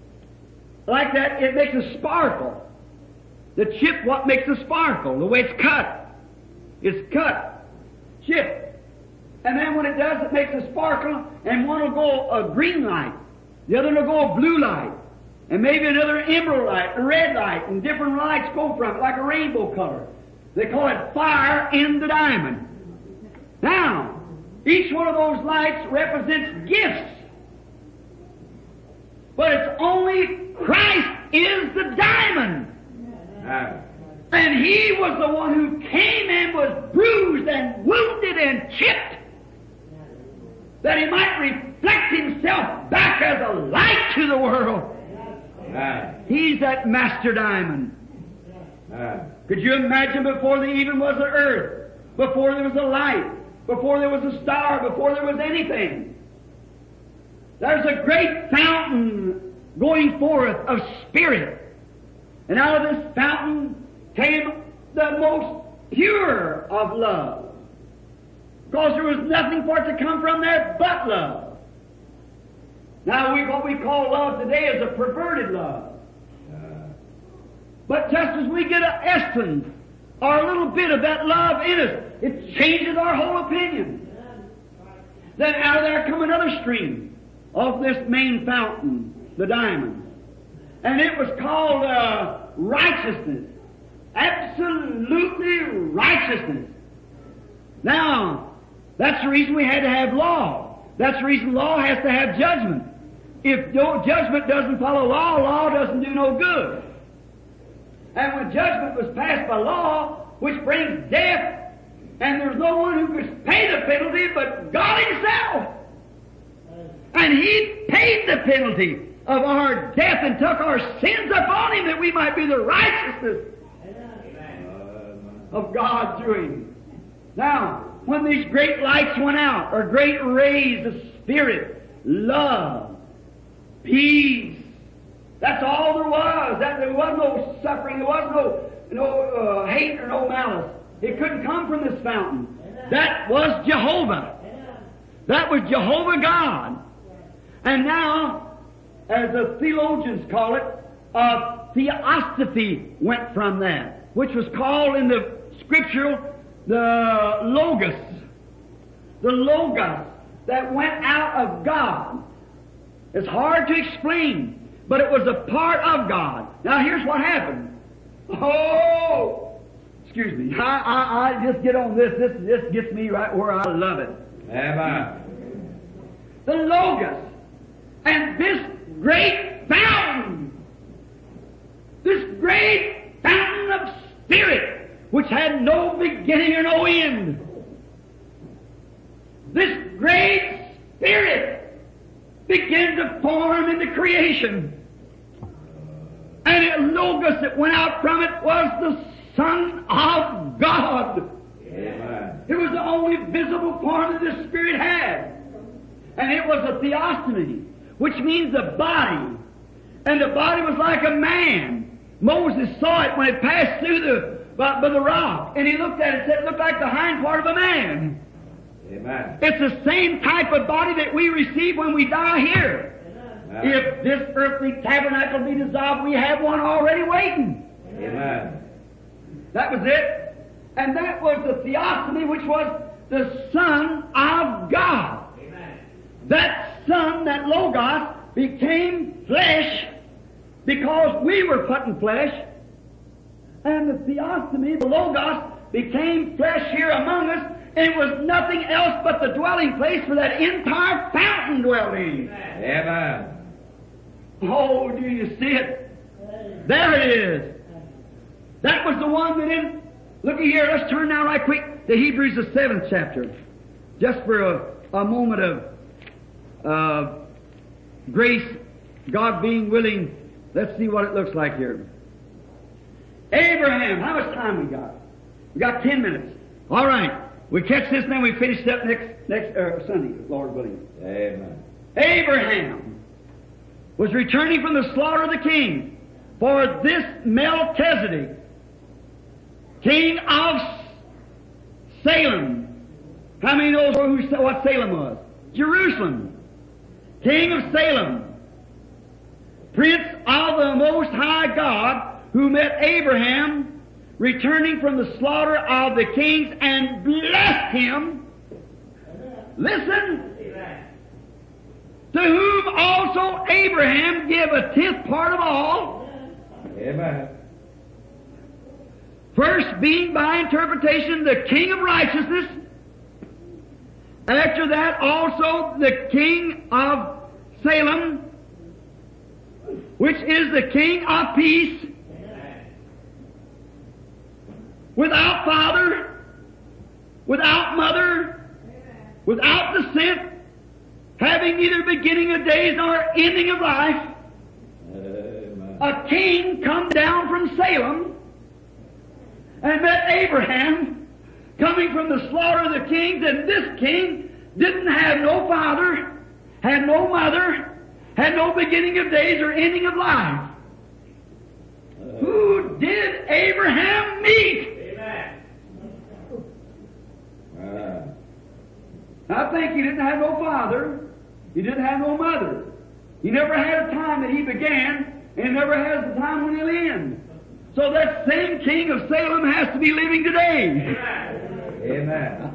like that, it makes a sparkle. The chip, what makes a sparkle? The way it's cut. It's cut, chipped. And then when it does, it makes a sparkle, and one will go a green light. The other will go a blue light. And maybe another emerald light, a red light, and different lights go from it, like a rainbow color. They call it fire in the diamond. Now, each one of those lights represents gifts. But it's only Christ is the diamond. And He was the one who came and was bruised and wounded and chipped, that He might reflect Himself back as a light to the world. He's that master diamond. Could you imagine before there even was an earth, before there was a light, before there was a star, before there was anything? There's a great fountain going forth of Spirit. And out of this fountain came the most pure of love. Because there was nothing for it to come from there but love. Now, what we call love today is a perverted love. But just as we get an essence or a little bit of that love in us, it changes our whole opinion. Then out of there come another stream of this main fountain, the diamond. And it was called righteousness. Absolutely righteousness. Now, that's the reason we had to have law. That's the reason law has to have judgment. If no judgment doesn't follow law, law doesn't do no good. And when judgment was passed by law, which brings death, and there's no one who could pay the penalty but God Himself. And He paid the penalty of our death and took our sins upon Him that we might be the righteousness of God through Him. Now, when these great lights went out, or great rays of Spirit, love, peace, that's all there was. There was no suffering, there was no hate or no malice. It couldn't come from this fountain. That was Jehovah. That was Jehovah God. And now, as the theologians call it, a theosophy went from that, which was called in the scriptural the Logos. The Logos that went out of God. It's hard to explain, but it was a part of God. Now here's what happened. Oh! Excuse me. I just get on this. This gets me right where I love it. Amen. The Logos. And this great fountain. This great fountain of Spirit, which had no beginning or no end. This great Spirit began to form into creation. And the Logos that went out from it was the Son of God. Amen. It was the only visible form that the Spirit had. And it was a theophany, which means a body. And the body was like a man. Moses saw it when it passed through by the rock. And he looked at it and said it looked like the hind part of a man. Amen. It's the same type of body that we receive when we die here. Amen. If this earthly tabernacle be dissolved, we have one already waiting. Amen. That was it. And that was the theophany, which was the Son of God. Amen. That Son, that Logos, became flesh because we were put in flesh. And the theophany, the Logos, became flesh here among us. And it was nothing else but the dwelling place for that entire fountain dwelt in. Amen. Oh, do you see it? There it is. That was the one that in... Looky here, let's turn now right quick to Hebrews the 7th chapter. Just for a moment of grace, God being willing. Let's see what it looks like here. Abraham, how much time we got? We got 10 minutes. All right. We catch this and then we finish up next Sunday, Lord willing. Amen. Abraham was returning from the slaughter of the king, for this Melchizedek, king of Salem. How many knows what Salem was? Jerusalem. King of Salem, Prince of the Most High God, who met Abraham returning from the slaughter of the kings and blessed him. Listen. To whom also Abraham gave a tenth part of all. Amen. First being by interpretation the king of righteousness. After that also the king of Salem, which is the king of peace. Without father, without mother, without descent, having neither beginning of days nor ending of life. Amen. A king come down from Salem and met Abraham coming from the slaughter of the kings, and this king didn't have no father, had no mother, had no beginning of days or ending of life. Who did Abraham meet? I think he didn't have no father. He didn't have no mother. He never had a time that he began, and he never has the time when he'll end. So that same king of Salem has to be living today. Amen.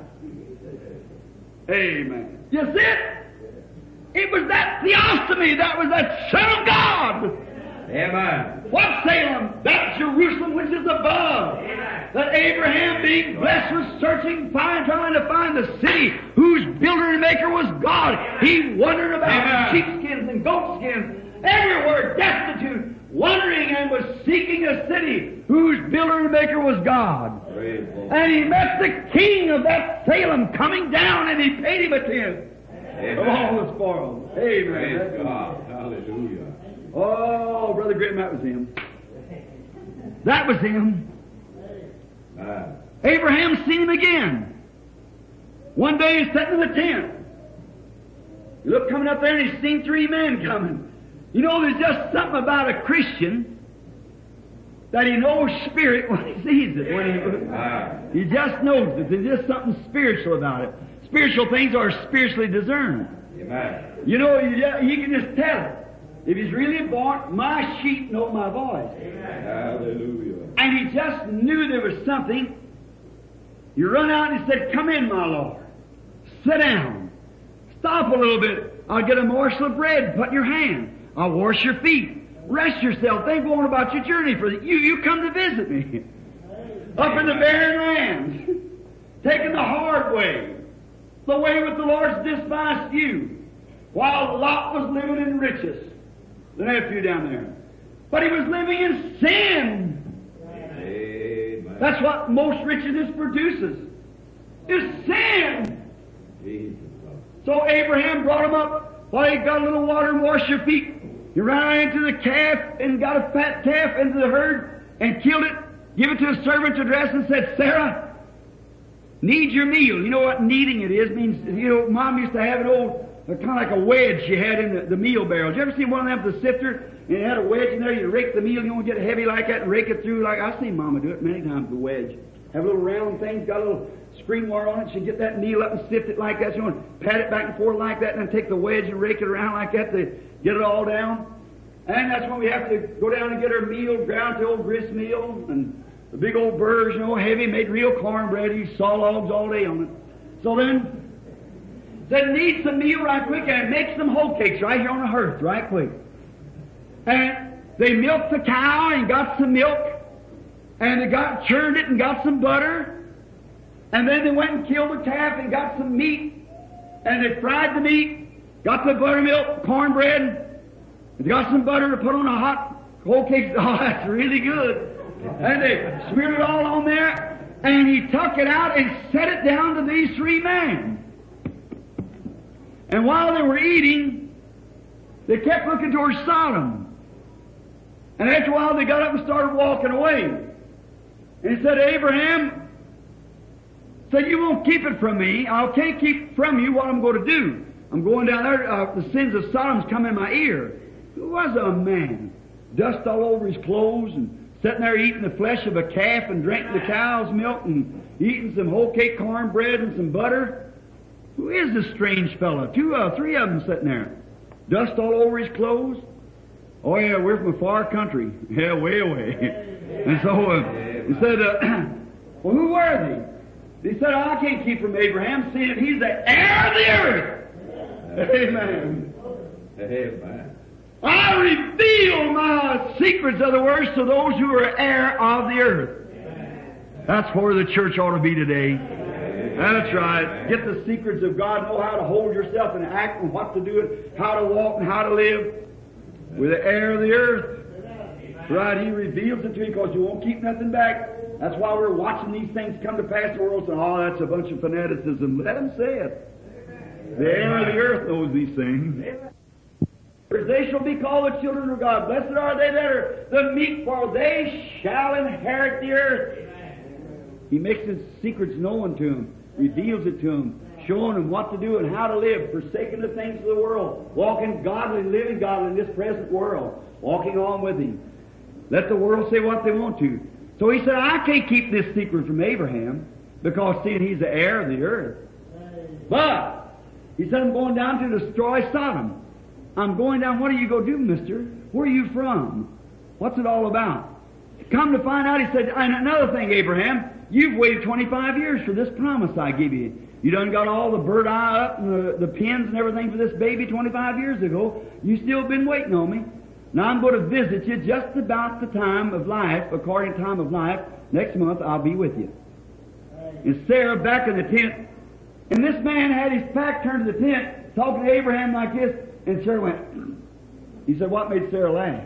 Amen. You see it? It was that theophany, that was that Son of God Amen. What Salem? That Jerusalem which is above. That Abraham, being blessed, was searching, trying to find the city whose builder and maker was God. He wandered about sheepskins and goatskins, everywhere destitute, wandering, and was seeking a city whose builder and maker was God. And he met the king of that Salem coming down, and he paid him a tenth of all the spoils. Amen. Praise God. Hallelujah. Oh, Brother Graham, that was him. That was him. Abraham seen him again. One day he's sitting in the tent. He looked coming up there and he's seen 3 men coming. You know, there's just something about a Christian that he knows spirit when he sees it. When he just knows it. There's just something spiritual about it. Spiritual things are spiritually discerned. Amen. You know, you can just tell it. If he's really born, my sheep know my voice. Amen. Hallelujah. And he just knew there was something. He run out and he said, "Come in, my Lord. Sit down. Stop a little bit. I'll get a morsel of bread. Put in your hand. I'll wash your feet. Rest yourself. Think going about your journey. For you come to visit me. Up in the barren lands. Taking the hard way. The way with the Lord's despised you. While Lot was living in riches. The nephew down there. But he was living in sin. Amen. That's what most richness produces. Is sin. Jesus. So Abraham brought him up. While he got a little water and washed your feet. He ran into the calf and got a fat calf into the herd and killed it. Give it to a servant to dress and said, "Sarah, knead your meal." You know what kneading it is? It means, you know, Mom used to have an old, kind of like a wedge she had in the meal barrel. Did you ever see one of them with a sifter? And it had a wedge in there. You rake the meal. You want to get it heavy like that and rake it through. Like I've seen Mama do it many times with a wedge. Have little round things, got a little screen wire on it. She'd get that meal up and sift it like that. She want to pat it back and forth like that, and then take the wedge and rake it around like that to get it all down. And that's when we have to go down and get our meal, ground to old grist meal, and the big old burrs, you know, heavy, made real cornbread. You saw logs all day on it. So then, said, "Knead some meal right quick and make some hoe cakes right here on the hearth right quick." And they milked the cow and got some milk, and they churned it and got some butter, and then they went and killed the calf and got some meat, and they fried the meat, got the buttermilk, cornbread, and got some butter to put on a hot whole cake. Oh, that's really good. And they smeared it all on there, and he took it out and set it down to these 3 men. And while they were eating, they kept looking towards Sodom. And after a while, they got up and started walking away. And he said, "Abraham, said, you won't keep it from me. I can't keep from you what I'm going to do. I'm going down there. The sins of Sodom's come in my ear." Who was a man? Dust all over his clothes and sitting there eating the flesh of a calf and drinking the cow's milk and eating some whole cake cornbread and some butter. Who is this strange fellow? 3 of them sitting there. Dust all over his clothes. Oh yeah, we're from a far country. Yeah, way away. And so he said, "Well, who were they?" He said, "I can't keep from Abraham, seeing he's the heir of the earth." Amen. Amen. I reveal my secrets, of the words, to those who are heir of the earth. That's where the church ought to be today. That's right. Get the secrets of God, know how to hold yourself and act and what to do and how to walk and how to live with the heir of the earth. Right, He reveals it to you because you won't keep nothing back. That's why we're watching these things come to pass in the world. So, oh, that's a bunch of fanaticism. Let them say it. The heir of the earth knows these things. They shall be called the children of God. Blessed are they that are the meek, for they shall inherit the earth. He makes His secrets known to them, reveals it to them, showing them what to do and how to live, forsaking the things of the world, walking godly, living godly in this present world, walking on with Him. Let the world say what they want to. So he said, I can't keep this secret from Abraham, because seeing he's the heir of the earth. But he said, I'm going down to destroy Sodom. I'm going down. What are you going to do, mister? Where are you from? What's it all about? Come to find out, he said, and another thing, Abraham, you've waited 25 years for this promise I give you. You done got all the bird eye up and the pins and everything for this baby 25 years ago. You still been waiting on me. Now I'm going to visit you just about the time of life, according to time of life. Next month I'll be with you. And Sarah back in the tent, and this man had his back turned to the tent, talking to Abraham like this, and Sarah went, he said, what made Sarah laugh?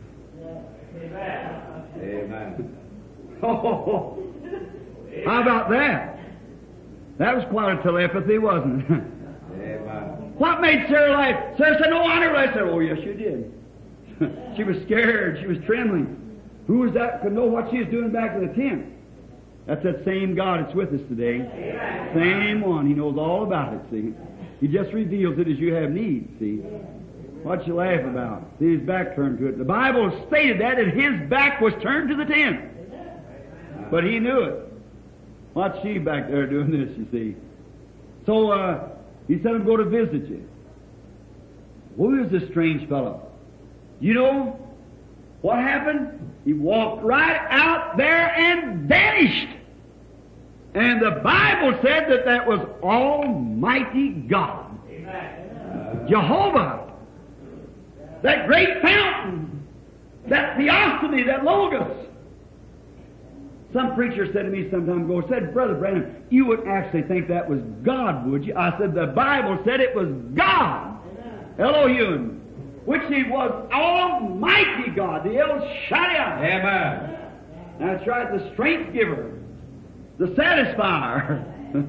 Amen. Oh, how about that? That was quite a telepathy, wasn't it? Amen. What made Sarah laugh? Sarah said, no, I never laughed. I said, oh, yes, you did. She was scared. She was trembling. Who was that could know what she was doing back in the tent? That's that same God that's with us today. Same one. He knows all about it, see. He just reveals it as you have need, see. What you laugh about? See, his back turned to it. The Bible stated that his back was turned to the tent. But he knew it. What's she back there doing this, you see? So, he said, I'm going to visit you. Who is this strange fellow? You know what happened? He walked right out there and vanished. And the Bible said that that was Almighty God. Jehovah. That great fountain. That theophany, that Logos. Some preacher said to me some time ago, said, Brother Branham, you wouldn't actually think that was God, would you? I said, the Bible said it was God. Elohim. Which he was Almighty God, the El Shaddai. Amen. That's right, the strength giver, the satisfier.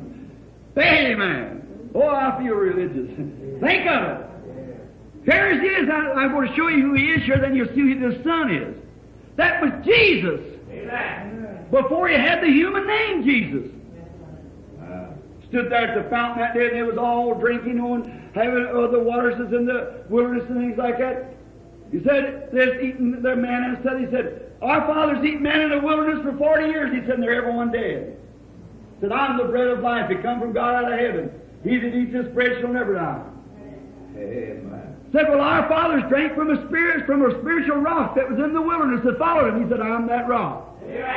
Amen. Oh, I feel religious. Think of it. Here he is. I'm going to show you who he is here, then you'll see who the Son is. That was Jesus. Amen. Before he had the human name, Jesus. Stood there at the fountain that day, and it was all drinking on having the waters is in the wilderness and things like that. He said, there's eating their manna, and said, he said, our fathers eat manna in the wilderness for 40 years. He said, and they're everyone dead. He said, I'm the bread of life. It come from God out of heaven. He that eats this bread shall never die. Amen. Said, well, our fathers drank from a spiritual rock that was in the wilderness that followed him. He said, I'm that rock.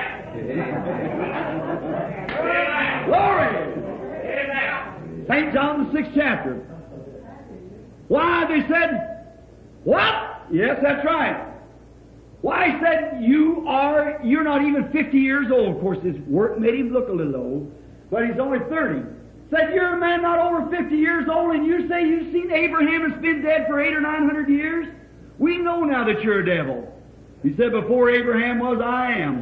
Amen. Glory! St. John, the 6th chapter. Why? They said, what? Yes, that's right. Why? He said, you're not even 50 years old. Of course, his work made him look a little old, but he's only 30. Said, you're a man not over 50 years old, and you say you've seen Abraham that's been dead for 800 or 900 years? We know now that you're a devil. He said, before Abraham was, I am.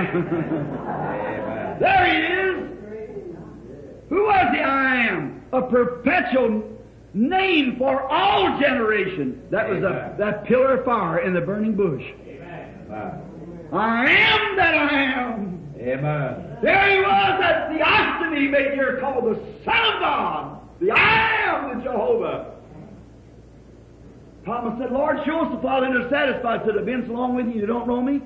There he is. Who was the I am? A perpetual name for all generations. That was that pillar of fire in the burning bush. Amen. I am that I am. Amen. There he was, that theophany made here called the Son of God. The I am, the Jehovah. Thomas said, Lord, show us the Father, and they're satisfied. Said, I've been so long with you, you don't know me?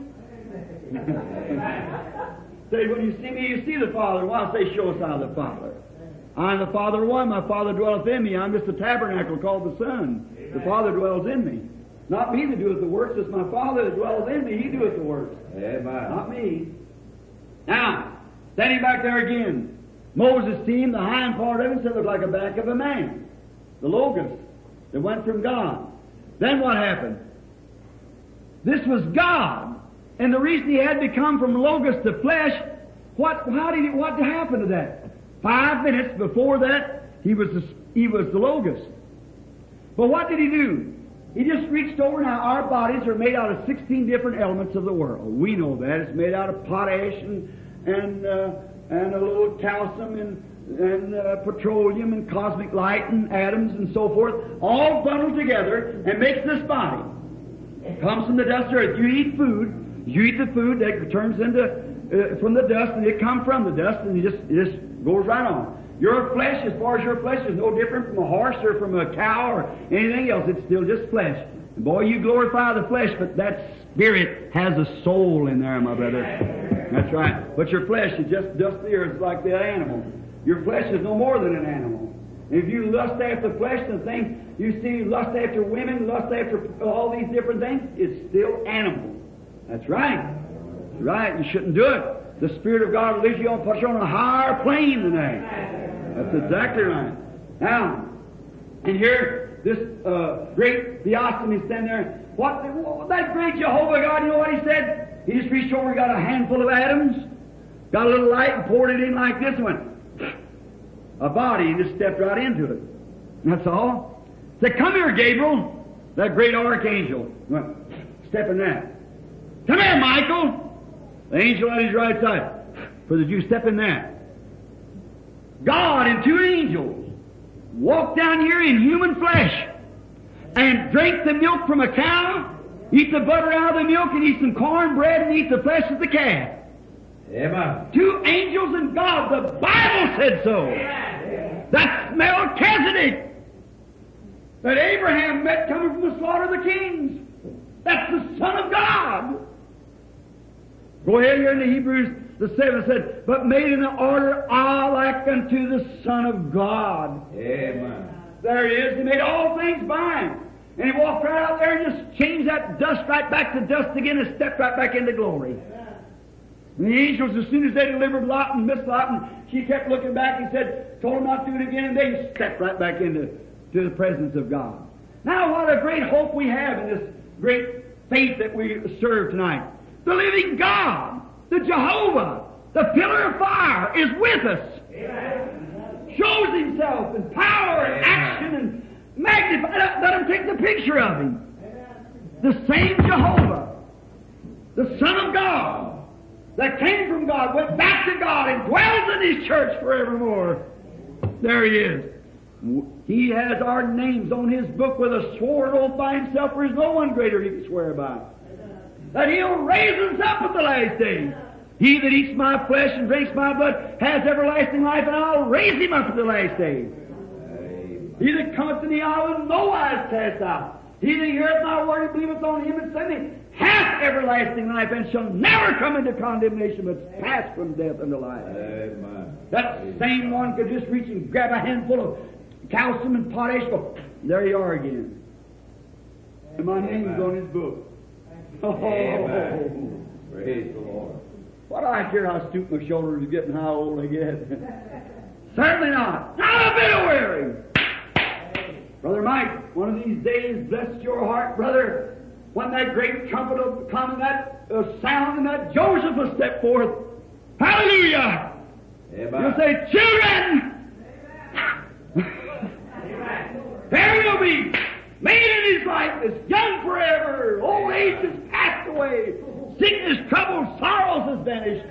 Say, when you see me, you see the Father. Why say, show us how the Father? I am the Father of one. My Father dwelleth in me. I'm just a tabernacle called the Son. Amen. The Father dwells in me. Not me that doeth the works. It's my Father that dwelleth in me. He doeth the works. Amen. Not me. Now, standing back there again, Moses seen the hind part of him, said it looked like a back of a man. The Logos that went from God. Then what happened? This was God. And the reason he had to come from Logos to flesh, what happened to that? 5 minutes before that, he was the Logos. But what did he do? He just reached over. Now, our bodies are made out of 16 different elements of the world. We know that. It's made out of potash and a little calcium and petroleum and cosmic light and atoms and so forth, all bundled together and makes this body. It comes from the dust of the earth. You eat food. You eat the food that turns into from the dust, and it comes from the dust, and it just goes right on. Your flesh, as far as your flesh, is no different from a horse or from a cow or anything else. It's still just flesh. And boy, you glorify the flesh, but that spirit has a soul in there, my brother. That's right. But your flesh is just dust of the earth, like the animal. Your flesh is no more than an animal. And if you lust after flesh and things, you see lust after women, lust after all these different things, it's still animal. That's right. That's right. You shouldn't do it. The Spirit of God leads you on, puts you on a higher plane than that. That's exactly right. Now, and here, this great theophany standing there, What that great Jehovah God, you know what he said? He just reached over and got a handful of atoms, got a little light and poured it in like this and went, a body, and just stepped right into it. That's all. Said, come here, Gabriel, that great archangel. Went, step in that. Come here, Michael. The angel at his right side. For the Jew, step in that. God and two angels walked down here in human flesh and drank the milk from a cow, eat the butter out of the milk, and eat some cornbread and eat the flesh of the calf. Amen. Two angels and God. The Bible said so. That's Melchizedek that Abraham met coming from the slaughter of the kings. That's the Son of God. Go ahead here in the Hebrews, the 7th said, but made in the order like unto the Son of God. Amen. There he is. He made all things by him. And he walked right out there and just changed that dust right back to dust again and stepped right back into glory. And the angels, as soon as they delivered Lot and Miss Lot, and she kept looking back and said, told them not to do it again, and they stepped right back into the presence of God. Now what a great hope we have in this great faith that we serve tonight. The living God, the Jehovah, the pillar of fire is with us. Amen. Shows himself in power and action and magnify. Let him take the picture of him. The same Jehovah, the Son of God, that came from God, went back to God, and dwells in His church forevermore. There He is. He has our names on His book with a sworn oath by Himself. There is no one greater He can swear by. That He'll raise us up at the last day. He that eats my flesh and drinks my blood has everlasting life, and I'll raise him up at the last day. He that cometh to me I will in no wise cast out. He that heareth my word and believeth on Him that sent me hath everlasting life, and shall never come into condemnation, but pass from death unto life. Amen. That same one could just reach and grab a handful of calcium and potash. Go, there you are again. And my name's on His book. Amen. Praise the Lord. What do I care how stoop my shoulders are getting, how old I get? Certainly not. Not a bit of weary. Brother Mike, one of these days, bless your heart, brother, when that great trumpet will come and that sound and that Joseph will step forth. Hallelujah! Amen. You'll say, children! There you'll be, made in His likeness, young forever, old age has passed away, sickness, trouble, sorrows has vanished.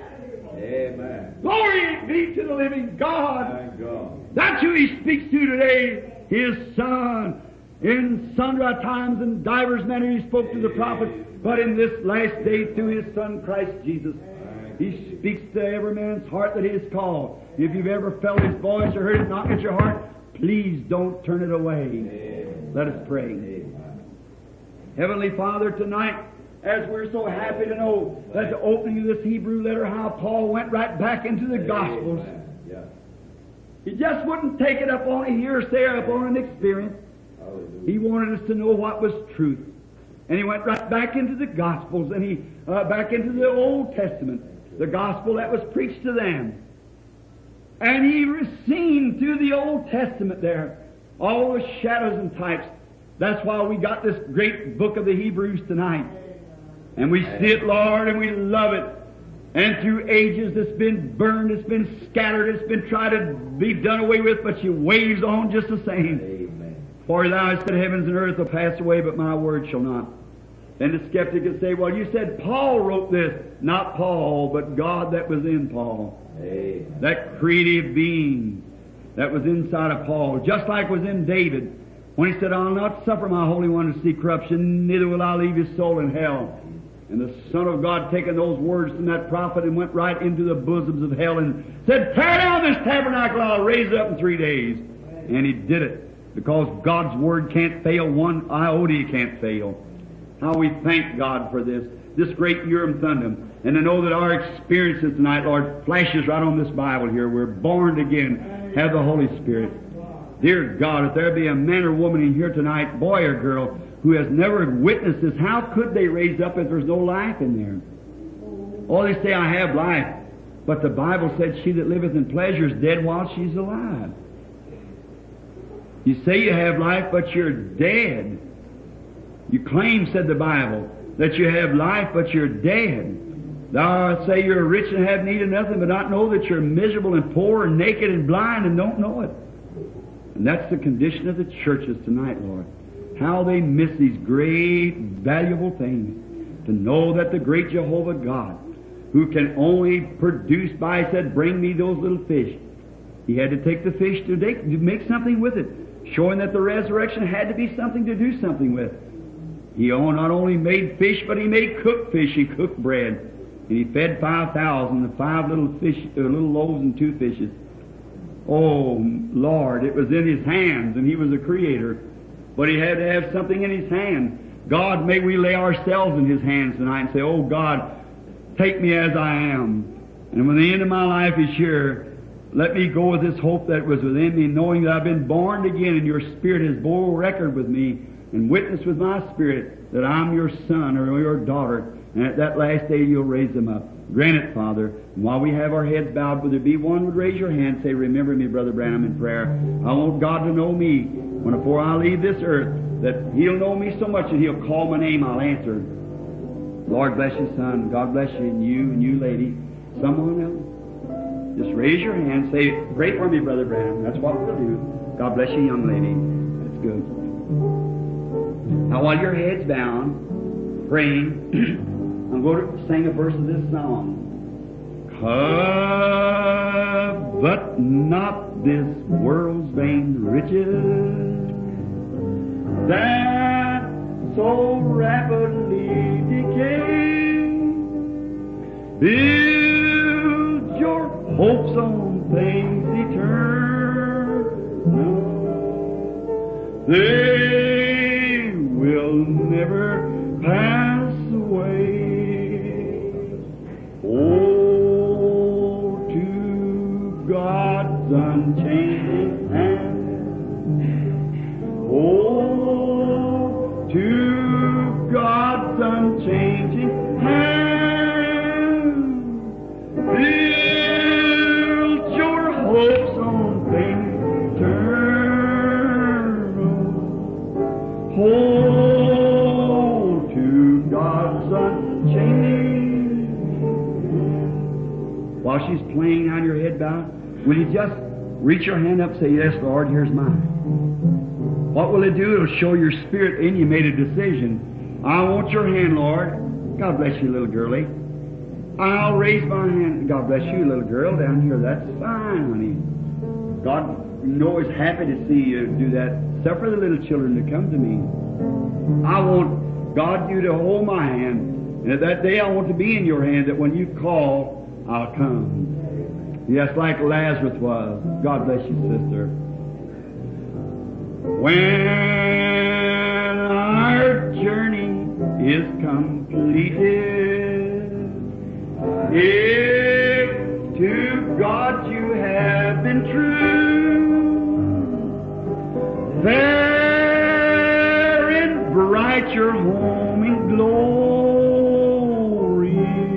Amen. Glory be to the living God. Thank God. That's who He speaks to today, His Son. In sundry times and divers manners He spoke to the prophets, but in this last day through His Son Christ Jesus. He speaks to every man's heart that He has called. If you've ever felt His voice or heard it knock at your heart, please don't turn it away. Amen. Let us pray. Amen. Heavenly Father, tonight, as we're so happy to know that the opening of this Hebrew letter, how Paul went right back into the Gospels. Amen. Yeah. He just wouldn't take it up on a hearsay or up on an experience. Hallelujah. He wanted us to know what was truth. And he went right back into the Gospels, and he back into the Old Testament, the Gospel that was preached to them. And he seen through the Old Testament there all the shadows and types. That's why we got this great book of the Hebrews tonight. And we see it, Lord, and we love it. And through ages it's been burned, it's been scattered, it's been tried to be done away with, but she waves on just the same. Amen. For thou hast said, heavens and earth will pass away, but my word shall not. Then the skeptic would say, well, you said Paul wrote this. Not Paul, but God that was in Paul. Amen. That creative being that was inside of Paul, just like was in David, when he said, I'll not suffer my Holy One to see corruption, neither will I leave his soul in hell. And the Son of God taken those words from that prophet and went right into the bosoms of hell and said, tear down this tabernacle, I'll raise it up in 3 days. And he did it, because God's word can't fail, one iota can't fail. How we thank God for this great Urim Thummim. And to know that our experiences tonight, Lord, flashes right on this Bible here. We're born again, have the Holy Spirit. Dear God, if there be a man or woman in here tonight, boy or girl, who has never witnessed this, how could they raise up if there's no life in there? Oh, they say, I have life. But the Bible said, she that liveth in pleasure is dead while she's alive. You say you have life, but you're dead. You claim, said the Bible, that you have life, but you're dead. Thou say you're rich and have need of nothing, but not know that you're miserable and poor and naked and blind and don't know it. And that's the condition of the churches tonight, Lord. How they miss these great, valuable things. To know that the great Jehovah God, who can only produce by, said, bring me those little fish. He had to take the fish to make something with it, showing that the resurrection had to be something to do something with. He not only made fish, but He made cooked fish. He cooked bread. And He fed 5,000 with 5 little loaves and 2 fishes. Oh, Lord, it was in His hands, and He was the Creator. But He had to have something in His hand. God, may we lay ourselves in His hands tonight and say, oh, God, take me as I am. And when the end of my life is here, let me go with this hope that was within me, knowing that I've been born again, and Your Spirit has bore record with me and witnessed with my spirit that I'm Your son or Your daughter. And at that last day, You'll raise them up. Grant it, Father. And while we have our heads bowed, would there be one would raise your hand and say, remember me, Brother Branham, in prayer. I want God to know me when before I leave this earth, that He'll know me so much that He'll call my name, I'll answer. Lord bless you, son. God bless you, and you lady. Someone else. Just raise your hand. Say, pray for me, Brother Branham. That's what we'll do. God bless you, young lady. That's good. Now, while your head's down, praying, I'm going to sing a verse of this song. Covet not this world's vain riches that so rapidly decay. Build your hopes on things eternal. They will never pass away. Oh, to God's unchanging hand. Oh, to God's unchanging hand. Build your hopes on things eternal. Hold to God's unchanging hand. While she's playing on your head bowed, will you just reach your hand up and say, yes, Lord, here's mine. What will it do? It'll show your spirit in you made a decision. I want your hand, Lord. God bless you, little girlie. I'll raise my hand. God bless you, little girl, down here. That's fine, honey. God, is happy to see you do that. Suffer the little children to come to me. I want, God, you to hold my hand. And at that day, I want to be in your hand, that when you call, I'll come. Yes, like Lazarus was. God bless you, sister. When our journey is completed, if to God you have been true, there in bright your home in glory,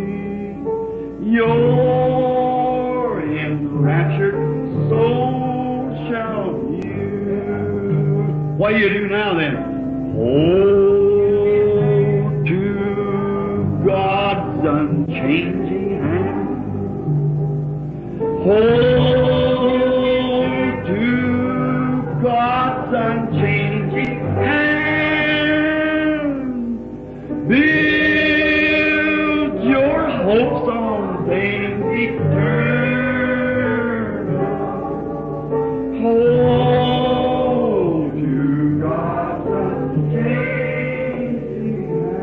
your enraptured soul shall view. What do you do now then? Hold to God's unchanging hand. Hold to God's unchanging hand. Build your hopes on things eternal. Hold to God's unchanging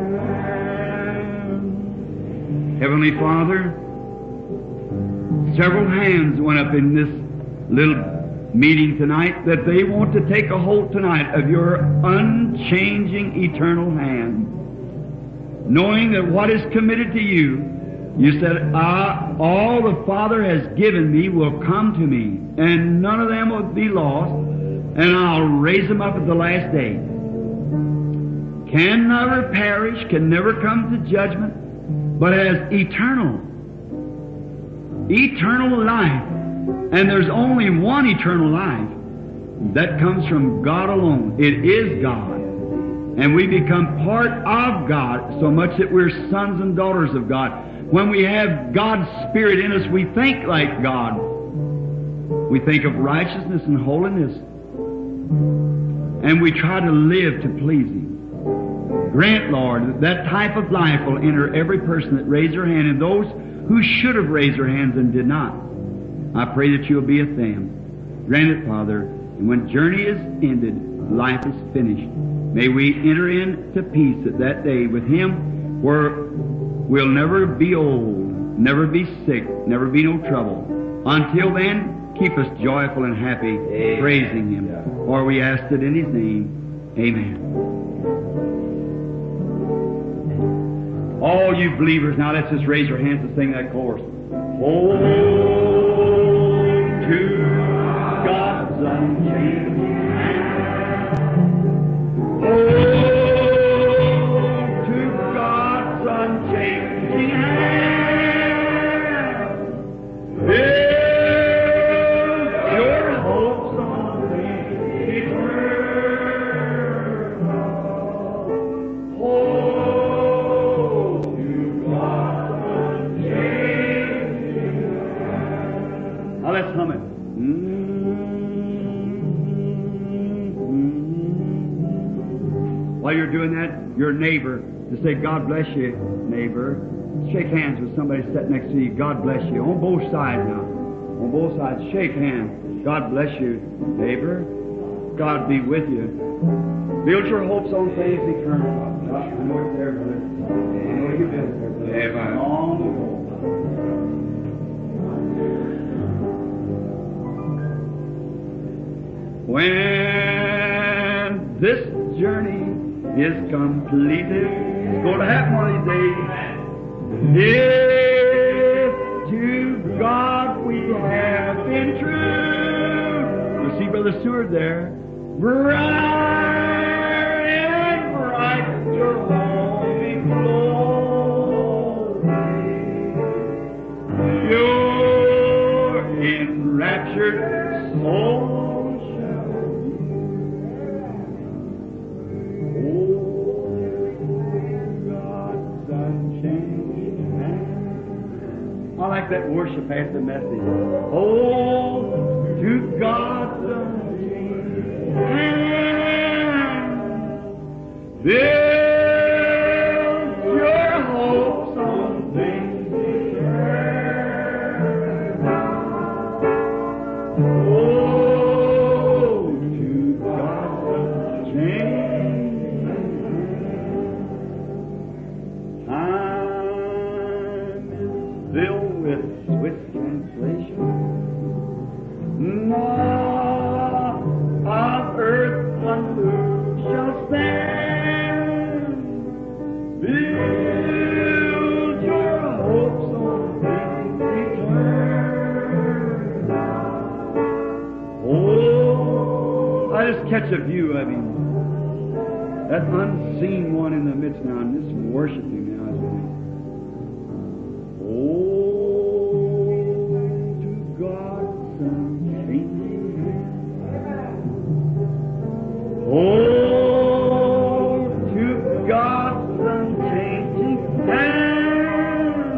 hand. Heavenly Father, several hands went up in this little meeting tonight that they want to take a hold tonight of your unchanging eternal hand, knowing that what is committed to you, you said, all the Father has given me will come to me, and none of them will be lost, and I'll raise them up at the last day. Can never perish, can never come to judgment, but as eternal life. And there's only one eternal life that comes from God alone. It is God. And we become part of God so much that we're sons and daughters of God. When we have God's Spirit in us, we think like God. We think of righteousness and holiness. And we try to live to please Him. Grant, Lord, that type of life will enter every person that raised their hand and those who should have raised their hands and did not. I pray that you'll be with them. Grant it, Father. And when journey is ended, life is finished. May we enter into peace at that day with Him where we'll never be old, never be sick, never be no trouble. Until then, keep us joyful and happy, praising Him. For we ask it in His name. Amen. All you believers, now let's just raise your hands and sing that chorus. Hold to God's unchanging hand. Hold to God's unchanging hand. Build your hopes on things eternal. Hold to God's unchanging hand. Now let's hum it. While you're doing that, your neighbor, to say, God bless you, neighbor. Shake hands with somebody sitting next to you. God bless you. On both sides now. On both sides. Shake hands. God bless you, neighbor. God be with you. Build your hopes on things eternal. I know it's there, brother. I know you've been there, brother. Amen. Long ago. When this journey is completed, it's going to happen one of these days. If to God we have been true. You see Brother Seward there. Bright and bright your holy glory. Your enraptured soul. I like that worship after the message. Oh, to God's unchanging hand. Build your hopes on things eternal. Oh, to God's unchanging hand. Time is filled with swift translation. Not of earth unmoved shall stand. Build your hopes on things eternal. Oh, I just catch a view of Him. That unseen one in the midst now, and just worshiping now as we do. Oh, to God's unchanging hand. Oh, to God's unchanging hand.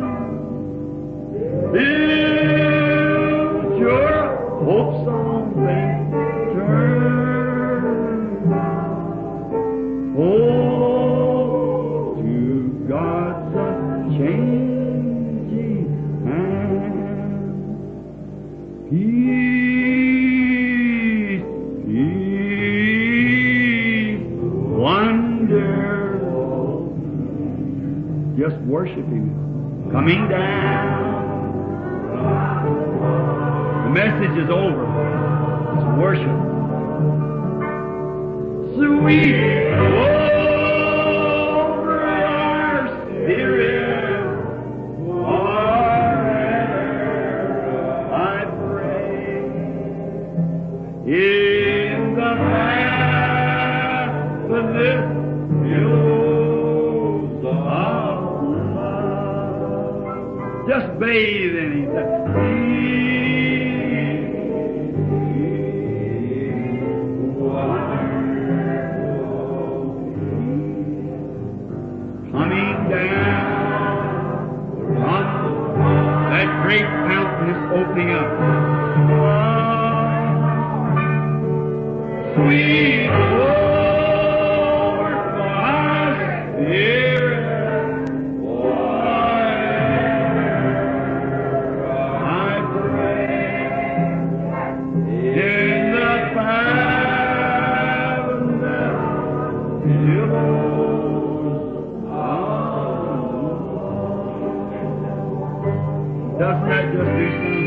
Build your hopes on things eternal. Oh, to God's unchanging hand. Peace, peace, wonderful. Just worshiping, coming down. The message is over. It's worship. Sweet over our spirit, forever I pray. In the path of this hills of love, just bathe in Him. opening up. Sweet Lord, my Spirit, I pray in the fathomless billows of. Doesn't that just do something?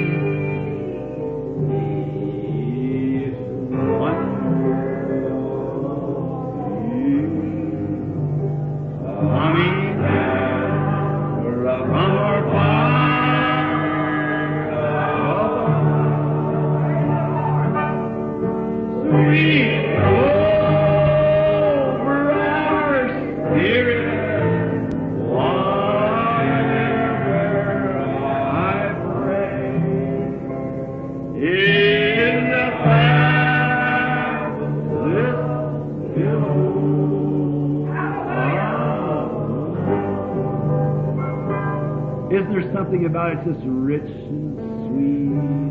Isn't there something about it just rich and sweet?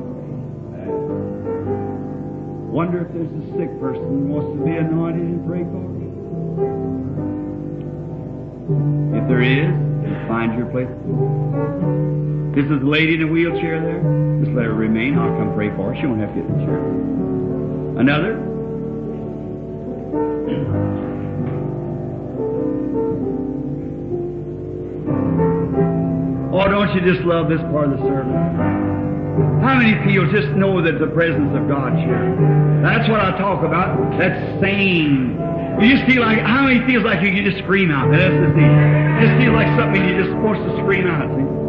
Wonder if there's a sick person who wants to be anointed and prayed for. If there is, find your place. This is a lady in a wheelchair there. Just let her remain. I'll come pray for her. She won't have to get in the chair. Another. Oh, don't you just love this part of the service? How many people just know that the presence of God's here? That's what I talk about. That's sane. You just feel like, how many feels like you can just scream out? That's the thing. It just feels like something you're just supposed to scream out. See?